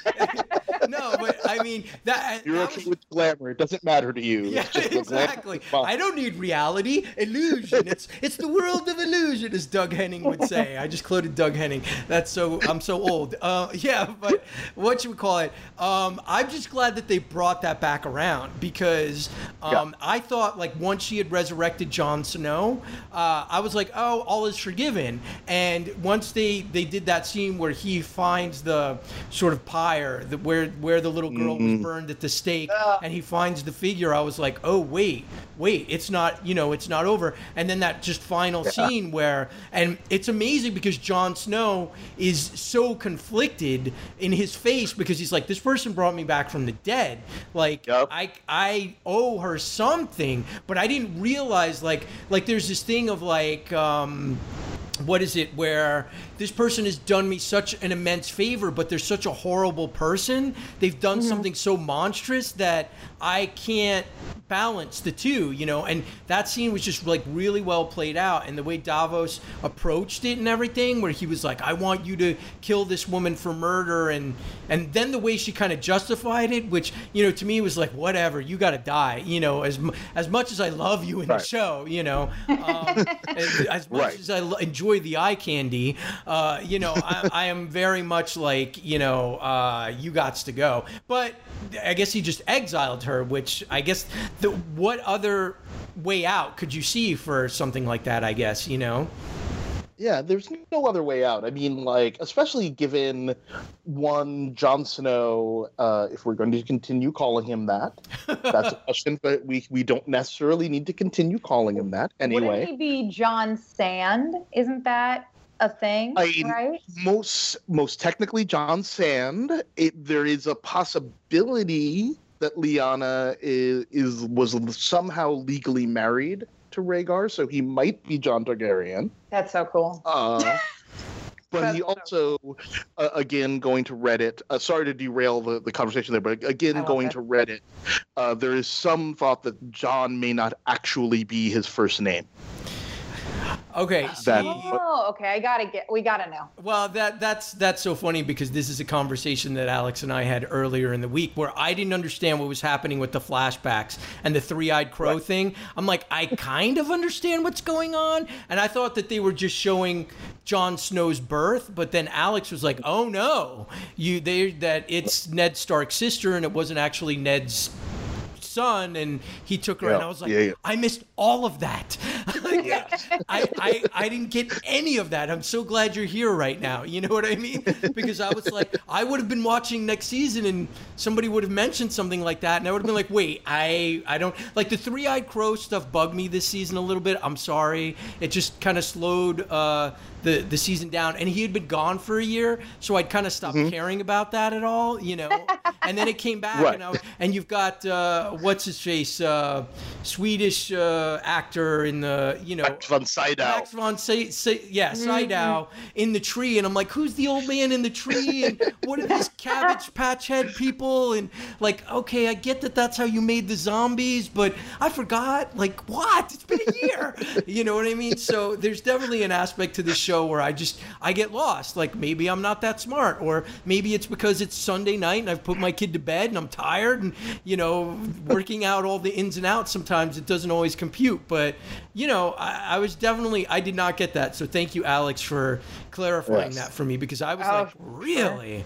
No, but I mean that. You're that okay was- with glamour. It doesn't matter to you. Yeah, It's just the glamour. exactly. Fine. I don't need reality, illusion. It's it's the world of illusion, as Doug Henning would say. I just quoted Doug Henning. That's so I'm so old. Uh, yeah, but what you would call it? Um, I'm just glad that they brought that back around because um, I thought like once she had resurrected Jon Snow, uh, I was like, oh, all is forgiven. And once they they did that scene where he finds the sort of pyre, the, where where the little girl was burned at the stake, and he finds the figure, I was like, oh wait, wait, it's not, you know, it's not over. And then that just final scene where, and it's amazing because Jon Snow is so conflicted in his face because he's like, this person brought me back from the dead. Like Yep. I I owe her something, but I didn't realize like like there's this thing of like um what is it where this person has done me such an immense favor, but they're such a horrible person. They've done something so monstrous that I can't balance the two, you know. And that scene was just like really well played out, and the way Davos approached it and everything, where he was like, I want you to kill this woman for murder, and and then the way she kind of justified it, which, you know, to me was like, whatever, you got to die, you know, as mu- as much as I love you in Right. the show, you know, um, as, as much Right. as I lo- enjoy the eye candy, uh, you know, I, I am very much like, you know, uh, you gots to go. But I guess he just exiled her, which I guess the what other way out could you see for something like that? I guess, you know. Yeah, there's no other way out. I mean, like, especially given one Jon Snow, uh, if we're going to continue calling him that, that's a question, but we, we don't necessarily need to continue calling him that anyway. Wouldn't he be John Sand? Isn't that a thing, I mean, right? Most most technically, Jon Sand. It, there is a possibility that Lyanna is, is was somehow legally married to Rhaegar, so he might be Jon Targaryen. That's so cool. Uh, but That's he so also, uh, again, going to Reddit. Uh, sorry to derail the, the conversation there, but I again, love going it. to Reddit, uh, there is some thought that Jon may not actually be his first name. Okay. That- see- Oh, okay. I gotta get. We gotta know. Well, that that's that's so funny because this is a conversation that Alex and I had earlier in the week where I didn't understand what was happening with the flashbacks and the three-eyed crow Right. thing. I'm like, I kind of understand what's going on, and I thought that they were just showing Jon Snow's birth, but then Alex was like, "Oh no, you they that it's Ned Stark's sister and it wasn't actually Ned's son, and he took her." Yeah, And I was like, yeah, yeah. I missed all of that. I, I I didn't get any of that. I'm so glad you're here right now. You know what I mean? Because I was like, I would have been watching next season and somebody would have mentioned something like that, and I would have been like, wait, I I don't like the three-eyed crow stuff. Bugged me this season a little bit. I'm sorry. It just kind of slowed uh, the the season down, and he had been gone for a year, so I'd kind of stopped caring about that at all. You know, and then it came back, Right. and I, and you've got uh, what's his face, uh, Swedish uh, actor in the you know. Max von Sydow. Max von Sy- Sy- yeah, Sydow in the tree, and I'm like, who's the old man in the tree, and what are these Cabbage Patch Head people, and like, okay, I get that that's how you made the zombies, but I forgot, like, what? It's been a year, you know what I mean? So there's definitely an aspect to this show where I just I get lost. Like maybe I'm not that smart, or maybe it's because it's Sunday night and I've put my kid to bed and I'm tired, and you know, working out all the ins and outs sometimes it doesn't always compute, but you know, I, I was definitely, I did not get that. So thank you, Alex, for clarifying Yes. that for me, because I was Oh, like, really?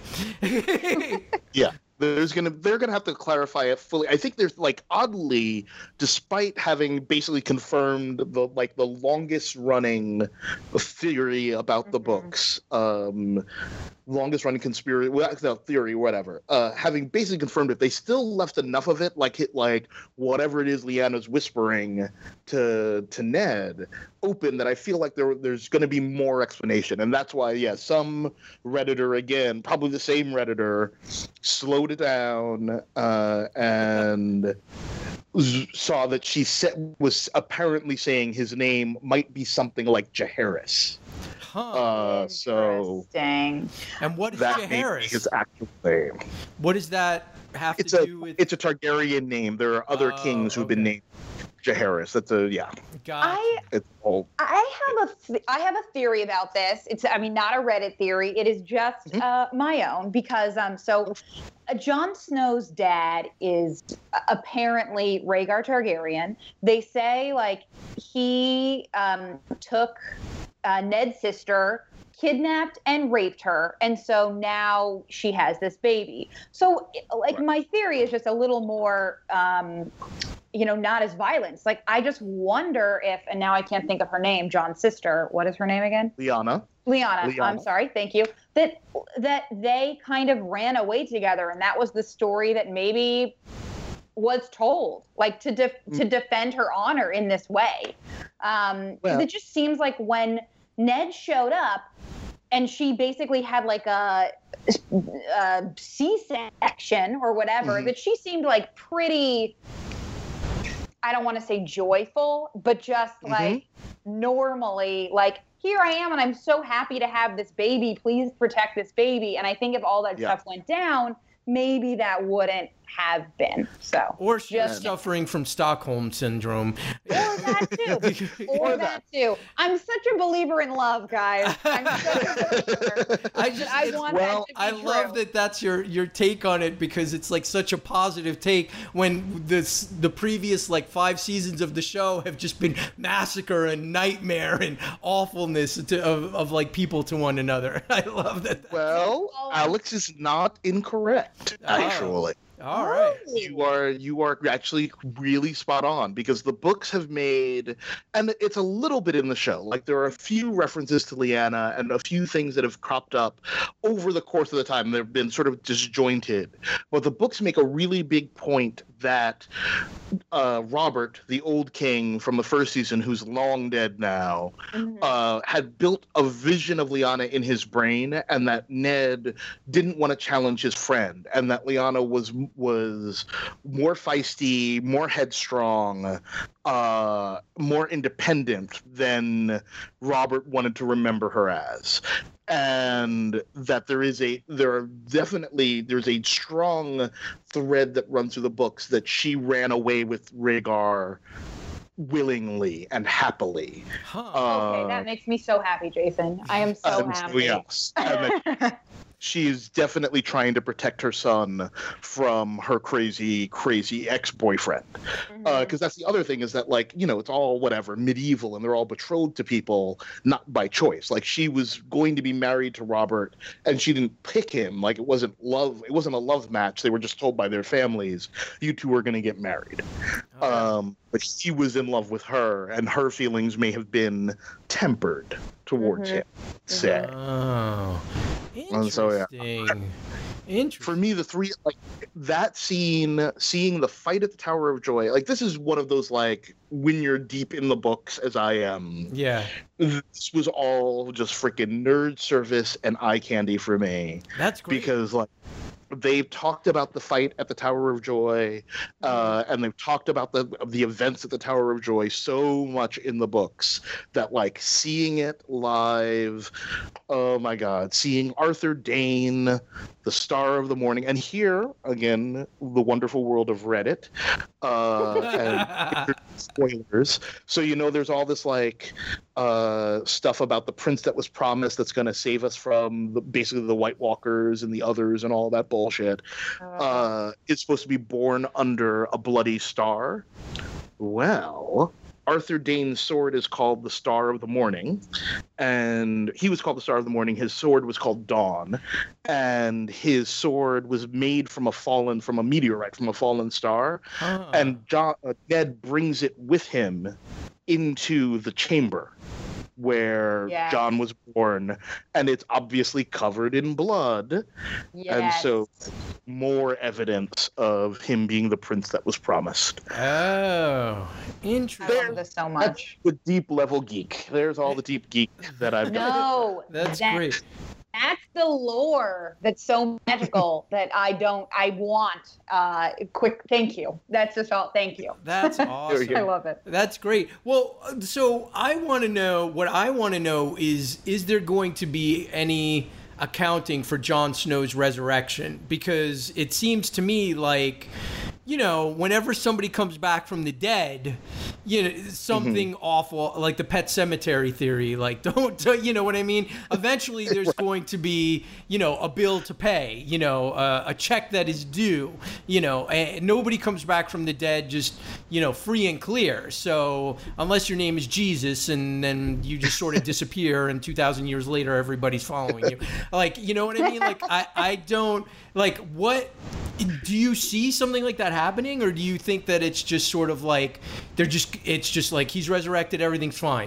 Yeah, there's gonna they're gonna have to clarify it fully. I think there's like oddly, despite having basically confirmed the like the longest running theory about the books, um, longest running conspiracy, well, no, theory, whatever. Uh, having basically confirmed it, they still left enough of it, like hit like whatever it is Lyanna's whispering to to Ned, open, that I feel like there there's going to be more explanation, and that's why, yeah, some Redditor, again, probably the same Redditor, slowed it down uh, and z- saw that she said, was apparently saying his name might be something like Jaehaerys. Huh. Uh, so Interesting. And what is that may be Jaehaerys? his actual name. What does that have It's to a do with? it's a Targaryen name. There are other Oh, kings who've been okay. named Jaehaerys. That's a yeah. God. I It's all I have a th- I have a theory about this. It's I mean not a Reddit theory. It is just Mhm. uh, my own because um so uh, Jon Snow's dad is uh, apparently Rhaegar Targaryen. They say like he um took uh, Ned's sister, kidnapped and raped her, and so now she has this baby. So like Right. my theory is just a little more um you know, not as violent. Like, I just wonder if, and now I can't think of her name, John's sister. What is her name again? Lyanna. Lyanna. Lyanna. I'm sorry. Thank you. That that they kind of ran away together, and that was the story that maybe was told, like to def- Mm. to defend her honor in this way. Um, 'cause Well- it just seems like when Ned showed up, and she basically had like a, a C-section or whatever, Mhm. that she seemed like pretty. I don't want to say joyful, but just Mhm. like normally, like, here I am and I'm so happy to have this baby. Please protect this baby. And I think if all that Yeah. stuff went down, maybe that wouldn't have been. So, or she's just- suffering from Stockholm syndrome. or that too. Or that too. I'm such a believer in love, guys. I'm such a believer. I just, I it's- want well, that to be I true. love that that's your your take on it, because it's like such a positive take when this the previous like five seasons of the show have just been massacre and nightmare and awfulness to, of, of like people to one another. I love that. Well, Oh. Alex is not incorrect, Oh. actually. All right. You are you are actually really spot on, because the books have made, and it's a little bit in the show. Like there are a few references to Lyanna and a few things that have cropped up over the course of the time. They've been sort of disjointed, but the books make a really big point that uh, Robert, the old king from the first season, who's long dead now, Mhm. uh, had built a vision of Lyanna in his brain, and that Ned didn't want to challenge his friend, and that Lyanna was was more feisty, more headstrong, uh, more independent than Robert wanted to remember her as. And that there is a there are definitely there's a strong thread that runs through the books that she ran away with Rhaegar willingly and happily. Huh. Okay, Uh, that makes me so happy, Jason. I am so um, happy. yes. And that she's definitely trying to protect her son from her crazy, crazy ex-boyfriend. Mhm. Because that's the other thing, is that, like, you know, it's all whatever, medieval, and they're all betrothed to people, not by choice. Like, she was going to be married to Robert, and she didn't pick him. Like, it wasn't love. It wasn't a love match. They were just told by their families, you two are going to get married. Um, but he was in love with her, and her feelings may have been tempered towards Mhm. him. Say. Oh, And so, yeah. interesting. Interesting. For me, the three, like, that scene, seeing the fight at the Tower of Joy, like, this is one of those, like, when you're deep in the books, as I am, Yeah, this was all just freaking nerd service and eye candy for me. that's great. Because, like, they've talked about the fight at the Tower of Joy, uh, and they've talked about the the events at the Tower of Joy so much in the books that, like, seeing it live, oh my God, seeing Arthur Dane, the star of the morning, and here again, the wonderful world of Reddit, uh, and spoilers. So, you know, there's all this, like, uh, stuff about the prince that was promised that's going to save us from the, basically the White Walkers and the others and all that bullshit. Uh, it's supposed to be born under a bloody star. Well, Arthur Dane's sword is called the Star of the Morning, and he was called the Star of the Morning. His sword was called Dawn, and his sword was made from a fallen, from a meteorite, from a fallen star. Huh. And John, uh, Ned brings it with him into the chamber where Yeah. John was born, and it's obviously covered in blood. And Yes. so more evidence of him being the prince that was promised. Oh, I interesting. love this so That's much. the deep level geek. There's all the deep geek that I've got. No, That's that- great. That's the lore that's so magical that I don't. I want. Uh, quick. Thank you. That's just all. Thank you. That's awesome. go. I love it. That's great. Well, uh, so I want to know, what I want to know is, is there going to be any accounting for Jon Snow's resurrection? Because it seems to me like, you know, whenever somebody comes back from the dead, you know, something awful, like the Pet Cemetery theory, like don't, don't- you know what I mean? Eventually there's going to be, you know, a bill to pay, you know, uh, a check that is due, you know, and nobody comes back from the dead just, you know, free and clear. So unless your name is Jesus and then you just sort of disappear and two thousand years later everybody's following you. Like, you know what I mean? Like, I, I don't, like, what, do you see something like that happening, or do you think that it's just sort of like they're just it's just like he's resurrected, everything's fine?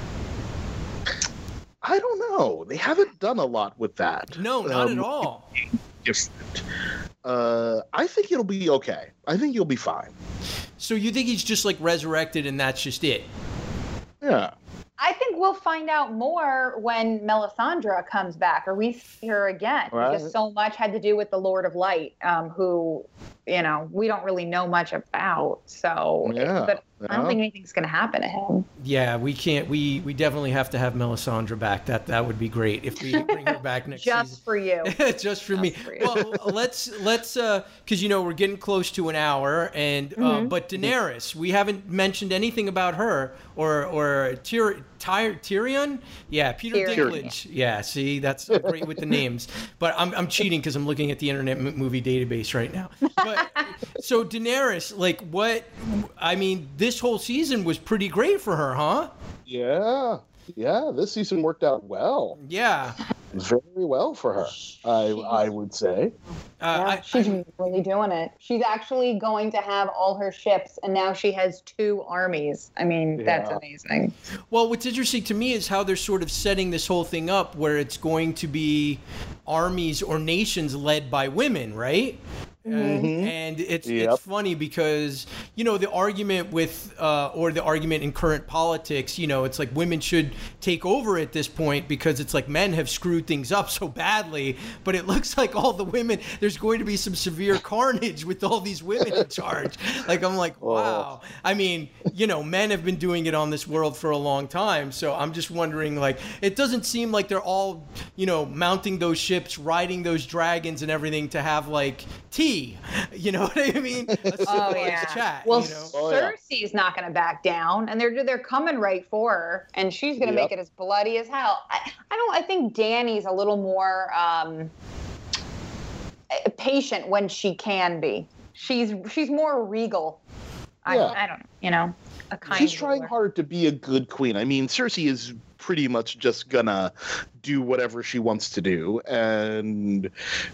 I don't know. They haven't done a lot with that. No, not Um, at all. Different. Uh, I think it'll be okay. I think you'll be fine. So you think he's just like resurrected and that's just it? Yeah. I think we'll find out more when Melisandre comes back, or we see her again, Right. because so much had to do with the Lord of Light, um, who, you know, we don't really know much about. So, Yeah, but I don't yeah. think anything's going to happen to him. Yeah, we can't. We we definitely have to have Melisandre back. That that would be great if we bring her back next Just season. for you. Just for me. for you. Well, let's let's uh, because you know we're getting close to an hour, and uh, Mm-hmm. but Daenerys, we haven't mentioned anything about her or or Tyr, Tyr, Tyrion. Yeah, Peter Tyrion. Dinklage. Yeah, see, that's so great with the names. But I'm I'm cheating because I'm looking at the Internet M- Movie Database right now. But so Daenerys, like, what? I mean, this whole season was pretty great for her, huh? Yeah. Yeah. This season worked out well. Yeah. very well for her. I I would say. Uh, Yeah, I, she's I- really doing it. She's actually going to have all her ships, and now she has two armies. I mean, that's Yeah. amazing. Well, what's interesting to me is how they're sort of setting this whole thing up where it's going to be armies or nations led by women, right? And, and it's Yep. it's funny because, you know, the argument with uh, or the argument in current politics, you know, it's like women should take over at this point because it's like men have screwed things up so badly. But it looks like all the women, there's going to be some severe carnage with all these women in charge. Like, I'm like, wow. I mean, you know, men have been doing it on this world for a long time. So I'm just wondering, like, it doesn't seem like they're all, you know, mounting those ships, riding those dragons and everything to have like tea. You know what I mean? A Oh civilized yeah. chat. well, you know? Oh, yeah. Cersei's not going to back down, and they're they're coming right for her, and she's going to Yep. make it as bloody as hell. I, I don't. I think Dany's a little more um, patient when she can be. She's she's more regal. I, Yeah. I don't. You know, a kind. She's trying ruler. hard to be a good queen. I mean, Cersei is pretty much just gonna do whatever she wants to do and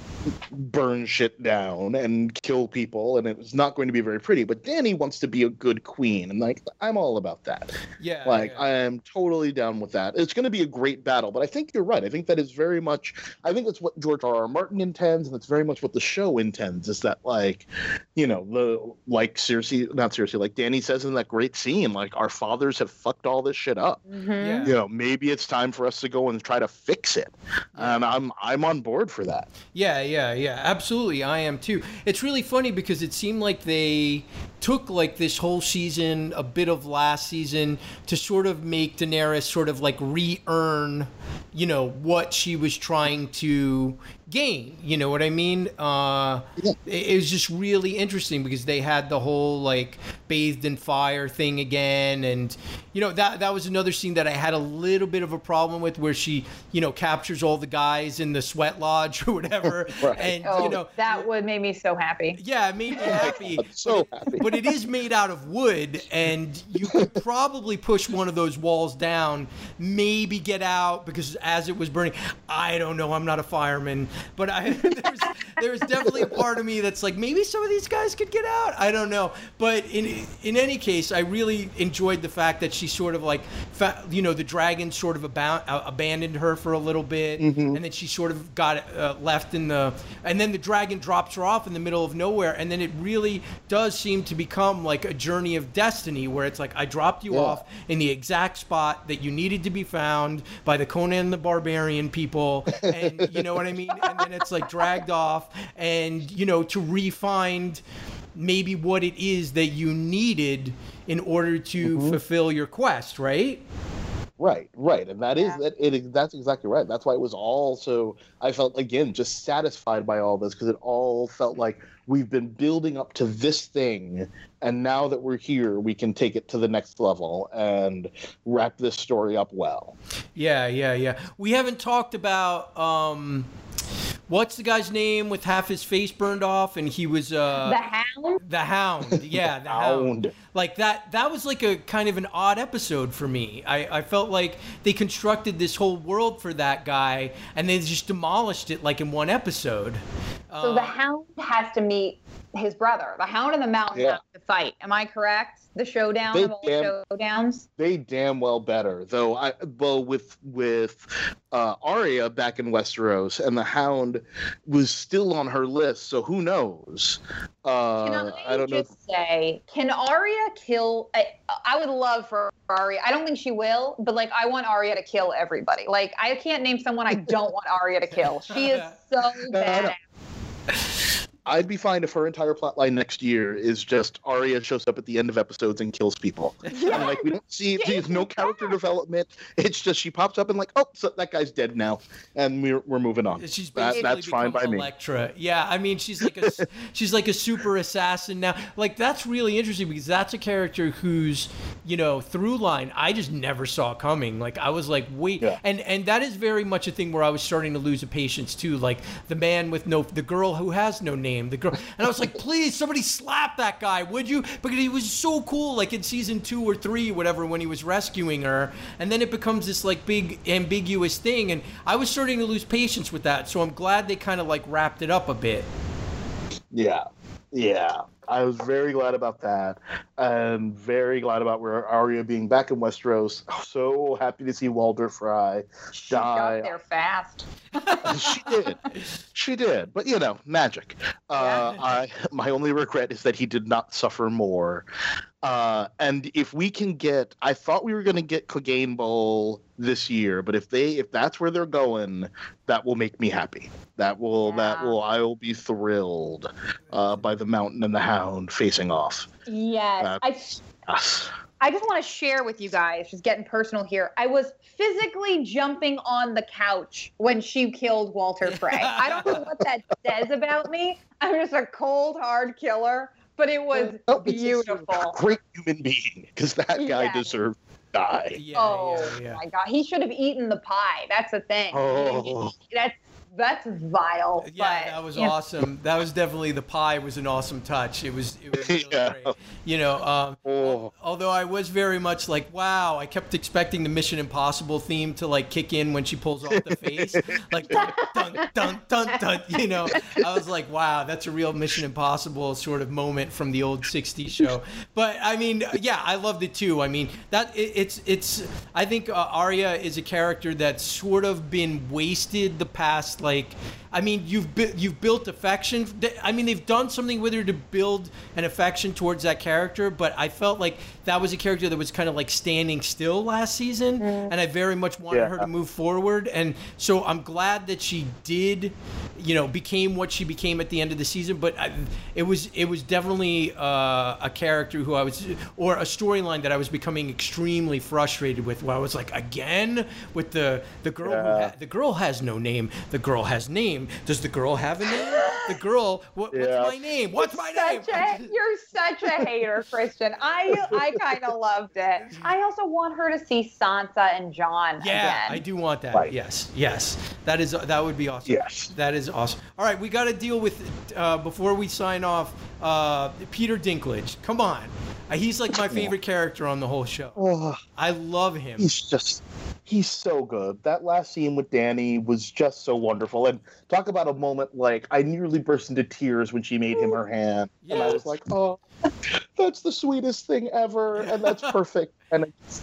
burn shit down and kill people, and it's not going to be very pretty. But Dany wants to be a good queen, and like I'm all about that. Yeah. Like yeah. I am totally down with that. It's going to be a great battle, but I think you're right. I think that is very much. I think that's what George R. R. Martin intends, and it's very much what the show intends. Is that like, you know, the like Cersei, not Cersei, like Dany says in that great scene, like our fathers have fucked all this shit up. Mhm. Yeah. You know, maybe it's time for us to go and try to fix it. And I'm I'm on board for that. Yeah, yeah, yeah, absolutely. I am too. It's really funny because it seemed like they took like this whole season, a bit of last season, to sort of make Daenerys sort of like re-earn, you know, what she was trying to gain. You know what I mean? Uh, Yeah. it, it was just really interesting because they had the whole like bathed in fire thing again, and you know that that was another scene that I had a little bit of a problem with, where she, you know, captures all the guys in the sweat lodge or whatever, Right. and Oh, you know that would make me so happy. yeah, it made me happy. I'm so happy. But it is made out of wood, and you could probably push one of those walls down, maybe get out, because as it was burning, I don't know, I'm not a fireman, but I there's there's definitely a part of me that's like, maybe some of these guys could get out. I don't know. But in in any case, I really enjoyed the fact that she sort of like, fa- you know, the dragon sort of about, uh, abandoned her for a little bit, and then she sort of got uh, left in the, and then the dragon drops her off in the middle of nowhere, and then it really does seem to become like a journey of destiny, where it's like, I dropped you Yeah. off in the exact spot that you needed to be found by the Conan the Barbarian people, and you know what I mean? And then it's like dragged off, and you know, to re-find maybe what it is that you needed in order to fulfill your quest, right? Right, right, and that is Yeah. that. It that's exactly right. That's why it was all so. I felt again just satisfied by all this, because it all felt like we've been building up to this thing, and now that we're here, we can take it to the next level and wrap this story up well. Yeah, yeah, yeah. We haven't talked about um, what's the guy's name with half his face burned off, and he was uh, The Hound. the Hound. Yeah, the Hound. Hound. Like that. That was like a kind of an odd episode for me. I, I felt like they constructed this whole world for that guy, and they just demolished it like in one episode. So the Hound has to meet his brother. The Hound and the Mountain Yeah. have to fight. Am I correct? The showdown They of all damn- showdowns. They damn well better, though. I well with with uh, Arya back in Westeros, and the Hound was still on her list. So who knows? Uh, Can I, I don't know. just say, can Arya kill? I, I would love for Arya. I don't think she will, but like, I want Arya to kill everybody. Like, I can't name someone I don't want Arya to kill. She is so No, I know. badass. I'd be fine if her entire plotline next year is just Arya shows up at the end of episodes and kills people. And like we don't see, there's no character development. It's just she pops up and like, oh, so that guy's dead now, and we're we're moving on. She's That- basically that's fine become by me. Elektra. Yeah, I mean, she's like a she's like a super assassin now. Like that's really interesting because that's a character whose, you know, through line I just never saw coming. Like I was like, wait, Yeah. and and that is very much a thing where I was starting to lose a patience too. Like the man with no, the girl who has no name. name? The girl. And I was like, please, somebody slap that guy, would you? Because he was so cool, like in season two or three, whatever, when he was rescuing her. And then it becomes this like big ambiguous thing. And I was starting to lose patience with that. So I'm glad they kind of like wrapped it up a bit. Yeah, yeah. I was very glad about that. I'm very glad about where Arya being back in Westeros. So happy to see Walder Frey She die. got there fast. She did. She did. But, you know, magic. Uh, Yeah. I, my only regret is that he did not suffer more. Uh, and if we can get, I thought we were going to get Clegane Bowl this year, but if they, if that's where they're going, that will make me happy. That will, that Yeah. will, I will be thrilled uh, by the Mountain and the Hound facing off. Yes. Uh, I, Yes. I just want to share with you guys, just getting personal here. I was physically jumping on the couch when she killed Walter Frey. I don't know what that says about me. I'm just a cold, hard killer, but it was Oh, it's just a beautiful. great human being, because that guy Yeah. deserved to die. Yeah, Oh yeah, yeah. my god, he should have eaten the pie. That's the thing. Oh. That's that's vile. Yeah, but, that was you know, awesome. That was definitely, the pie was an awesome touch. It was, it was really Yeah. great. You know, um, Oh. although I was very much like, wow, I kept expecting the Mission Impossible theme to like kick in when she pulls off the face, like dun dun dun dun dun. You know, I was like, wow, that's a real Mission Impossible sort of moment from the old sixties show. But I mean, yeah, I loved it too. I mean, that it, it's it's. I think uh, Arya is a character that's sort of been wasted the past. Like, I mean, you've bu- you've built affection. I mean, they've done something with her to build an affection towards that character, but I felt like that was a character that was kind of like standing still last season, and I very much wanted Yeah. her to move forward. And so I'm glad that she did, you know, became what she became at the end of the season. But I, it was it was definitely uh, a character who I was, or a storyline that I was becoming extremely frustrated with. Where I was like, again with the the girl who Yeah. ha- the girl has no name. The girl has name. Does the girl have a name? The girl. What, Yeah. What's my name? What's my name? Such a, you're such a hater, Christian. I I kind of loved it. I also want her to see Sansa and Jon Yeah, again. I do want that. Right. Yes, yes, that is that would be awesome. Yes. that is awesome. All right, we got to deal with uh, before we sign off. Uh, Peter Dinklage, come on, uh, he's like my favorite character on the whole show. Oh, I love him. he's just, he's so good. That last scene with Dany was just so wonderful. And talk about a moment like I nearly burst into tears when she made him her hand. And I Yes. was like, oh, that's the sweetest thing ever. And that's perfect. And it's,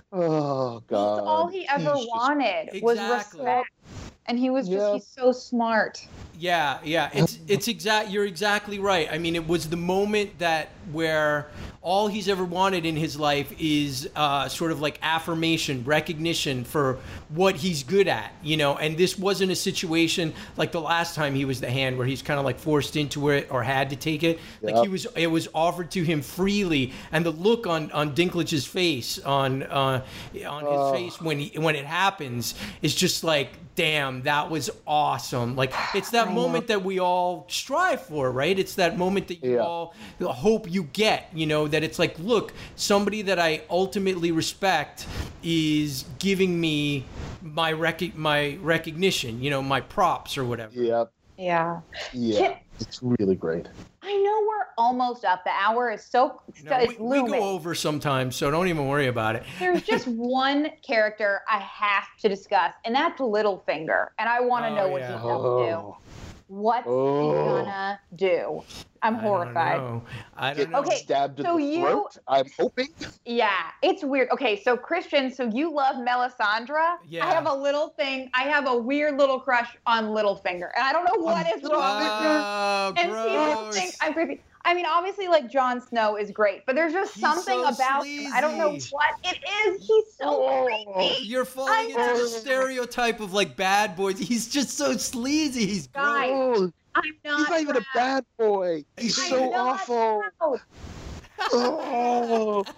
oh, God. That's all he ever He's just- wanted was Exactly. respect. And he was just, Yeah. he's so smart. Yeah, yeah, it's it's exact. You're exactly right. I mean, it was the moment that where all he's ever wanted in his life is uh, sort of like affirmation, recognition for what he's good at, you know. And this wasn't a situation like the last time he was the hand, where he's kind of like forced into it or had to take it. Like Yep. he was, it was offered to him freely, and the look on on Dinklage's face, on uh, on his Oh. face when he when it happens, is just like, damn, that was awesome. Like, it's that moment that we all strive for, right? It's that moment that you Yeah. all hope you get, you know, that it's like, look, somebody that I ultimately respect is giving me my rec- my recognition, you know, my props or whatever. Yeah, Yeah. yeah. Can- It's really great. I know we're almost up. The hour is so, No, it's we, we looming. go over sometimes, so don't even worry about it. There's just one character I have to discuss, and that's Littlefinger. And I want to Oh, know what yeah. he's gonna do. Oh, What's Oh. he gonna do? I'm I don't horrified. know. I don't get know. Okay, stabbed in so the you- throat, I'm hoping. Yeah, it's weird. Okay, so Christian, so you love Melisandre. Yeah. I have a little thing. I have a weird little crush on Littlefinger, and I don't know what is wrong with her. Oh, And people gross. think I'm creepy. I mean, obviously, like Jon Snow is great, but there's just He's something so about him. I don't know sleazy. what it is. He's so Oh. creepy. You're falling I into the know. stereotype of like bad boys. He's just so sleazy. He's gross. Guys, Oh, I'm not. he's not even a proud. bad boy. He's I'm so not awful. proud. Oh.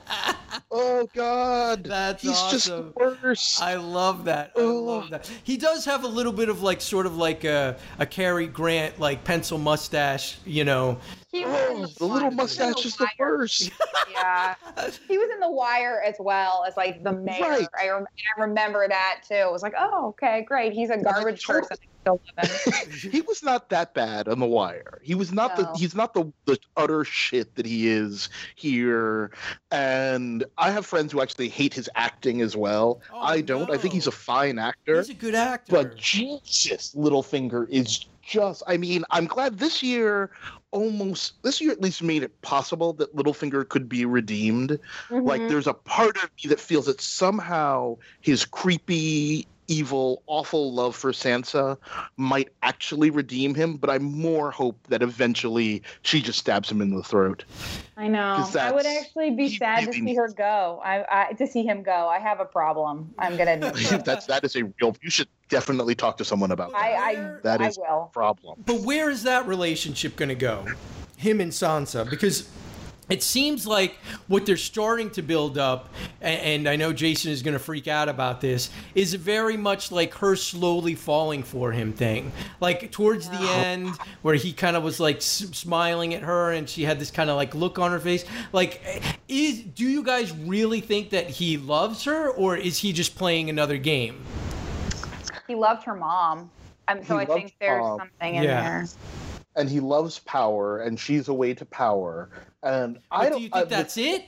Oh God, That's he's awesome. just the worst. I love that. I Oh. love that. He does have a little bit of like, sort of like a, a Cary Grant, like pencil mustache, you know. He was Oh, in the little Wire. mustache is the Wire. worst. Yeah, he was in The Wire as well as like the mayor. Right. I, rem- I remember that too. It was like, oh, okay, great. He's a garbage totally- person. I still love him. He was not that bad on The Wire. He was not No. the he's not the, the utter shit that he is here. And I have friends who actually hate his acting as well. Oh, I don't. I think he's a no. fine actor. He's a good actor. But Jesus, Littlefinger is just, I mean, I'm glad this year almost, this year at least made it possible that Littlefinger could be redeemed. Like, Mhm. there's a part of me that feels that somehow his creepy, evil, awful love for Sansa might actually redeem him, but I more hope that eventually she just stabs him in the throat. I know. 'Cause I would that's- actually be he sad to really see her go. I, I to see him go. I have a problem. I'm gonna admit it. That's that is a real. You should definitely talk to someone about that. I I, That I is- will. problem. But where is that relationship going to go? Him and Sansa? Because it seems like what they're starting to build up, and, and I know Jason is going to freak out about this, is very much like her slowly falling for him thing. Like towards the end, where he kind of was like s- smiling at her, and she had this kind of like look on her face. Like, is do you guys really think that he loves her, or is he just playing another game? He loved her mom. Um, so He I think loved there's mom. something in Yeah. there. And he loves power, and she's a way to power. And I But don't. do you I, think that's it?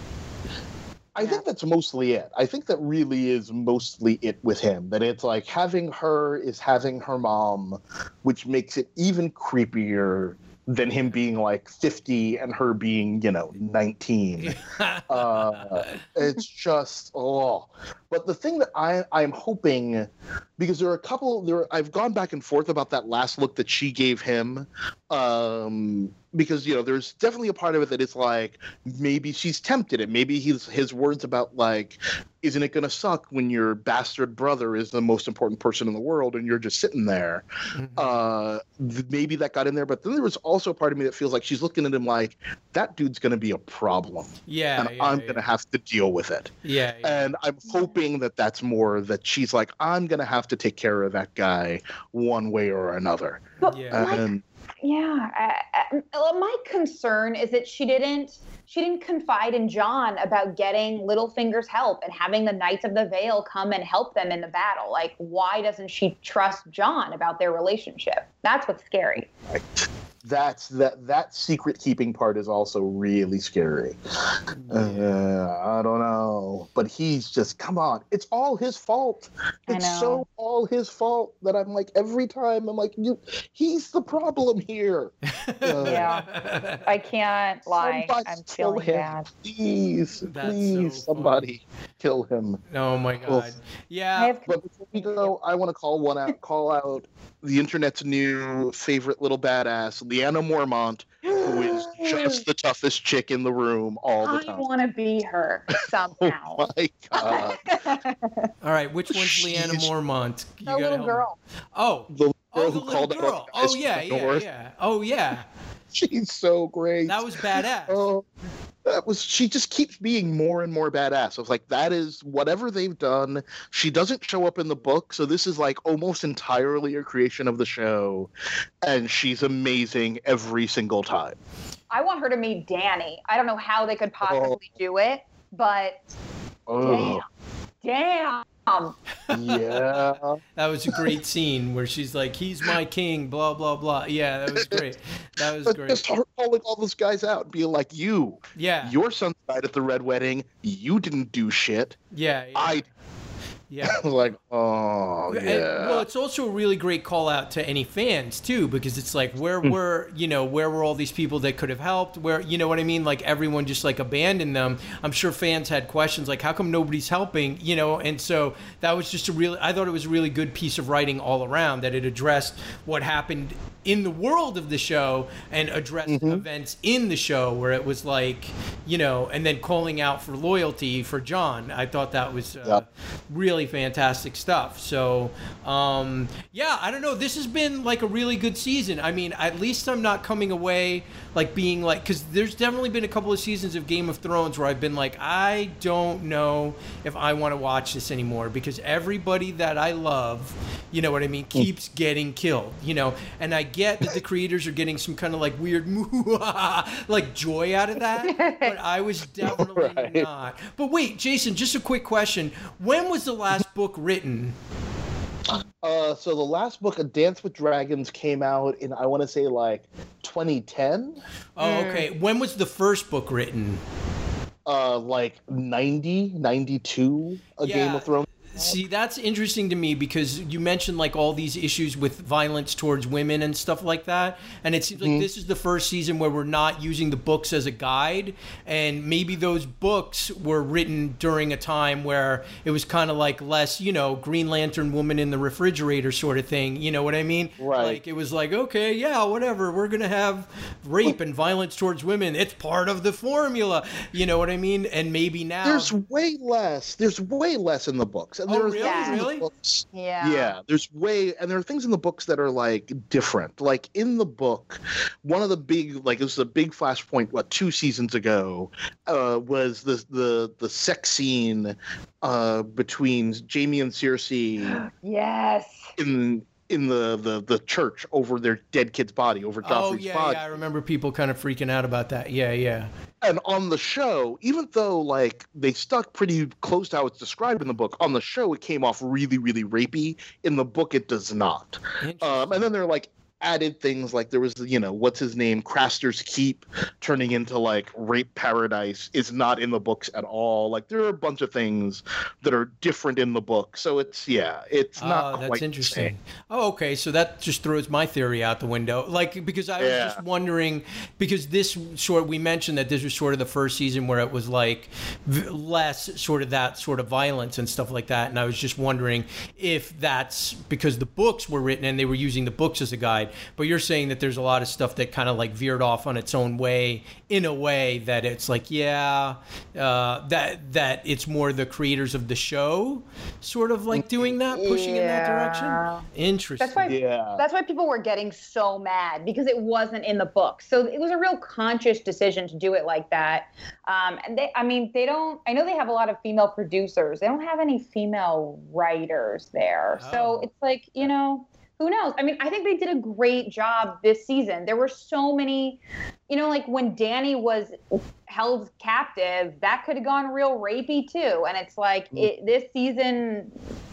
I think that's mostly it. I think that really is mostly it with him. That it's like having her is having her mom, which makes it even creepier than him being like fifty and her being, you know, nineteen. uh, it's just oh. But the thing that I I'm hoping, because there are a couple there I've gone back and forth about that last look that she gave him, um, because you know there's definitely a part of it that it's like maybe she's tempted, and maybe his his words about like, isn't it gonna suck when your bastard brother is the most important person in the world and you're just sitting there? Uh, th- maybe that got in there, but then there was also a part of me that feels like she's looking at him like that dude's gonna be a problem, Yeah, and yeah, I'm yeah. gonna have to deal with it. Yeah, yeah. And I'm hoping that that's more that she's like, I'm gonna have to take care of that guy one way or another. But Yeah. like, And yeah, I, I, well, my concern is that she didn't she didn't confide in John about getting Littlefinger's help and having the Knights of the Vale come and help them in the battle. Like, why doesn't she trust John about their relationship? That's what's scary. that's that that secret keeping part is also really scary. Uh, I don't know, but he's just come on. It's all his fault. I It's know. so all his fault that I'm like every time I'm like you. He's the problem here. Uh, Yeah. I can't lie. Somebody I'm kill feeling him. bad. Please, That's please, so somebody kill him. Oh my god. I Yeah. have But before we go, I want to call one out. Call out the internet's new favorite little badass, Leanna Mormont, who is just the toughest chick in the room all the I time. want to be her somehow. Oh my god, All right, which one's Leanna She's- Mormont? You the gotta little help me. girl. Oh. the girl Oh, the who little called out girl. all the guys Oh yeah, from the yeah, north. yeah. Oh yeah. She's so great. That was badass. Oh, that was. She just keeps being more and more badass. I was like, that is whatever they've done. She doesn't show up in the book, so this is like almost entirely a creation of the show, and she's amazing every single time. I want her to meet Danny. I don't know how they could possibly Oh. do it, but Oh, damn. yeah. That was a great scene where she's like, "He's my king," blah blah blah. Yeah, that was great. That was But great. just her calling all those guys out and being like, you, Yeah. your son died at the Red Wedding. You didn't do shit. Yeah. yeah. I Yeah. I was like, oh, And- yeah. well, it's also a really great call out to any fans too, because it's like, where Hmm. were you know where were all these people that could have helped? Where you know what I mean? Like everyone just like abandoned them. I'm sure fans had questions like, how come nobody's helping? You know, and so that was just a really, I thought it was a really good piece of writing all around, that it addressed what happened in the world of the show and addressed Mm-hmm. events in the show where it was like, you know, and then calling out for loyalty for Jon. I thought that was uh, Yep. really fantastic stuff. So, um, yeah, I don't know. This has been like a really good season. I mean, at least I'm not coming away like being like, because there's definitely been a couple of seasons of Game of Thrones where I've been like, I don't know if I want to watch this anymore because everybody that I love, you know what I mean, keeps getting killed, you know, and I get that the creators are getting some kind of like weird like joy out of that, but I was definitely Right. not. But wait, Jason, just a quick question. When was the last book written? Uh, so the last book, A Dance with Dragons, came out in, I want to say, like twenty ten. Oh, okay. When was the first book written? Uh, like ninety, ninety-two, A Yeah. Game of Thrones. See, that's interesting to me because you mentioned like all these issues with violence towards women and stuff like that. And it seems like this is the first season where we're not using the books as a guide. And maybe those books were written during a time where it was kind of like less, you know, Green Lantern woman in the refrigerator sort of thing. You know what I mean? Right. Like it was like, okay, yeah, whatever. We're going to have rape and violence towards women. It's part of the formula. You know what I mean? And maybe now. There's way less. There's way less in the books. And Oh, there are really? things in the Really? books- Yeah. Yeah, there's way, and there are things in the books that are like different. Like in the book, one of the big, like it was a big flashpoint, what, two seasons ago, uh, was the the the sex scene uh, between Jaime and Cersei Yes. in in the, the the church over their dead kid's body, over Joffrey's Oh, yeah, body. yeah. I remember people kind of freaking out about that. Yeah, yeah. And on the show, even though like they stuck pretty close to how it's described in the book, on the show it came off really, really rapey. In the book, it does not. Um, and then there are like added things like there was, you know, what's his name, Craster's Keep, turning into like rape paradise is not in the books at all. Like there are a bunch of things that are different in the book. So it's yeah, it's not Oh, that's quite the interesting. same. Oh, okay. So that just throws my theory out the window. Like, because I was Yeah. just wondering, because this sort, we mentioned that this was sort of the first season where it was like v- less sort of that sort of violence and stuff like that. And I was just wondering if that's because the books were written and they were using the books as a guide. But you're saying that there's a lot of stuff that kind of like veered off on its own way in a way that it's like, yeah, uh, that that it's more the creators of the show sort of like doing that, pushing in that Yeah. direction. Interesting. That's why Yeah. that's why people were getting so mad because it wasn't in the book. So it was a real conscious decision to do it like that. Um, and they, I mean, they don't. I know they have a lot of female producers. They don't have any female writers there. Oh. So it's like, you know, who knows? I mean, I think they did a great job this season. There were so many, you know, like when Dany was held captive, that could have gone real rapey too. And it's like it, this season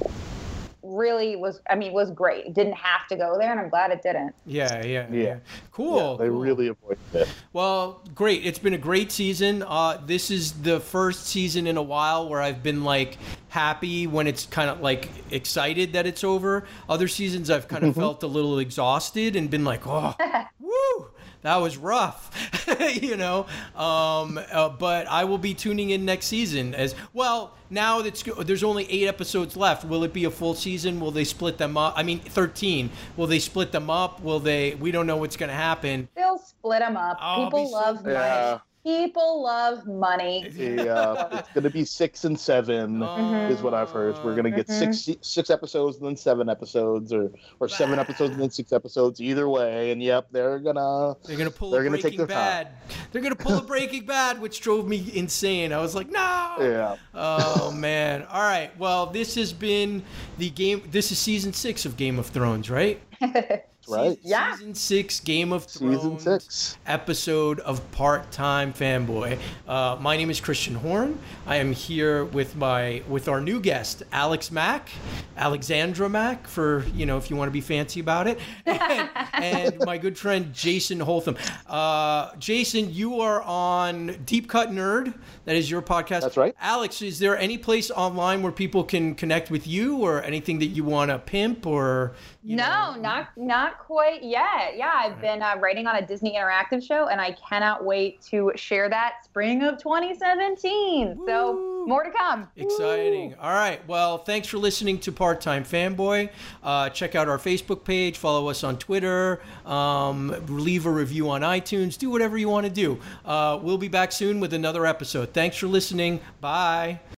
really was, I mean, was great. It didn't have to go there, and I'm glad it didn't. Yeah, yeah, yeah. Yeah. Cool. Yeah, they cool. really avoided it. Well, great. It's been a great season. Uh, this is the first season in a while where I've been like happy when it's kind of like excited that it's over. Other seasons I've kind of felt a little exhausted and been like, oh, woo, that was rough, you know. Um, uh, but I will be tuning in next season as well. Now that's there's only eight episodes left. Will it be a full season? Will they split them up? I mean, thirteen. Will they split them up? Will they? We don't know what's going to happen. They'll split them up. Oh, I'll be People so love money. Yeah. People love money. Yeah, it's going to be six and seven, is what I've heard. We're going to get six six episodes and then seven episodes, or or seven episodes and then six episodes. Either way, and yep, they're gonna They're gonna pull They're a gonna Breaking take their time. Bad. They're gonna pull a Breaking Bad, which drove me insane. I was like, no. yeah. Oh man. All right. Well, this has been the game. This is season six of Game of Thrones, right? Right. Season, Yeah. Season six, Game of Thrones. Season six. Episode of Part-Time Fanboy. Uh, my name is Christian Horn. I am here with my with our new guest, Alex Mack, Alexandra Mack, for you know if you want to be fancy about it, and, and my good friend Jason Holtham. Uh, Jason, you are on Deep Cut Nerd. That is your podcast. That's right. Alex, is there any place online where people can connect with you, or anything that you want to pimp, or you No, know? not not quite yet. Yeah, I've been uh, writing on a Disney Interactive show, and I cannot wait to share that spring of twenty seventeen. So Woo. more to come. Exciting. All right. Well, thanks for listening to part Part-Time Fanboy. Uh, check out our Facebook page. Follow us on Twitter. Um, leave a review on iTunes. Do whatever you want to do. Uh, we'll be back soon with another episode. Thanks for listening. Bye.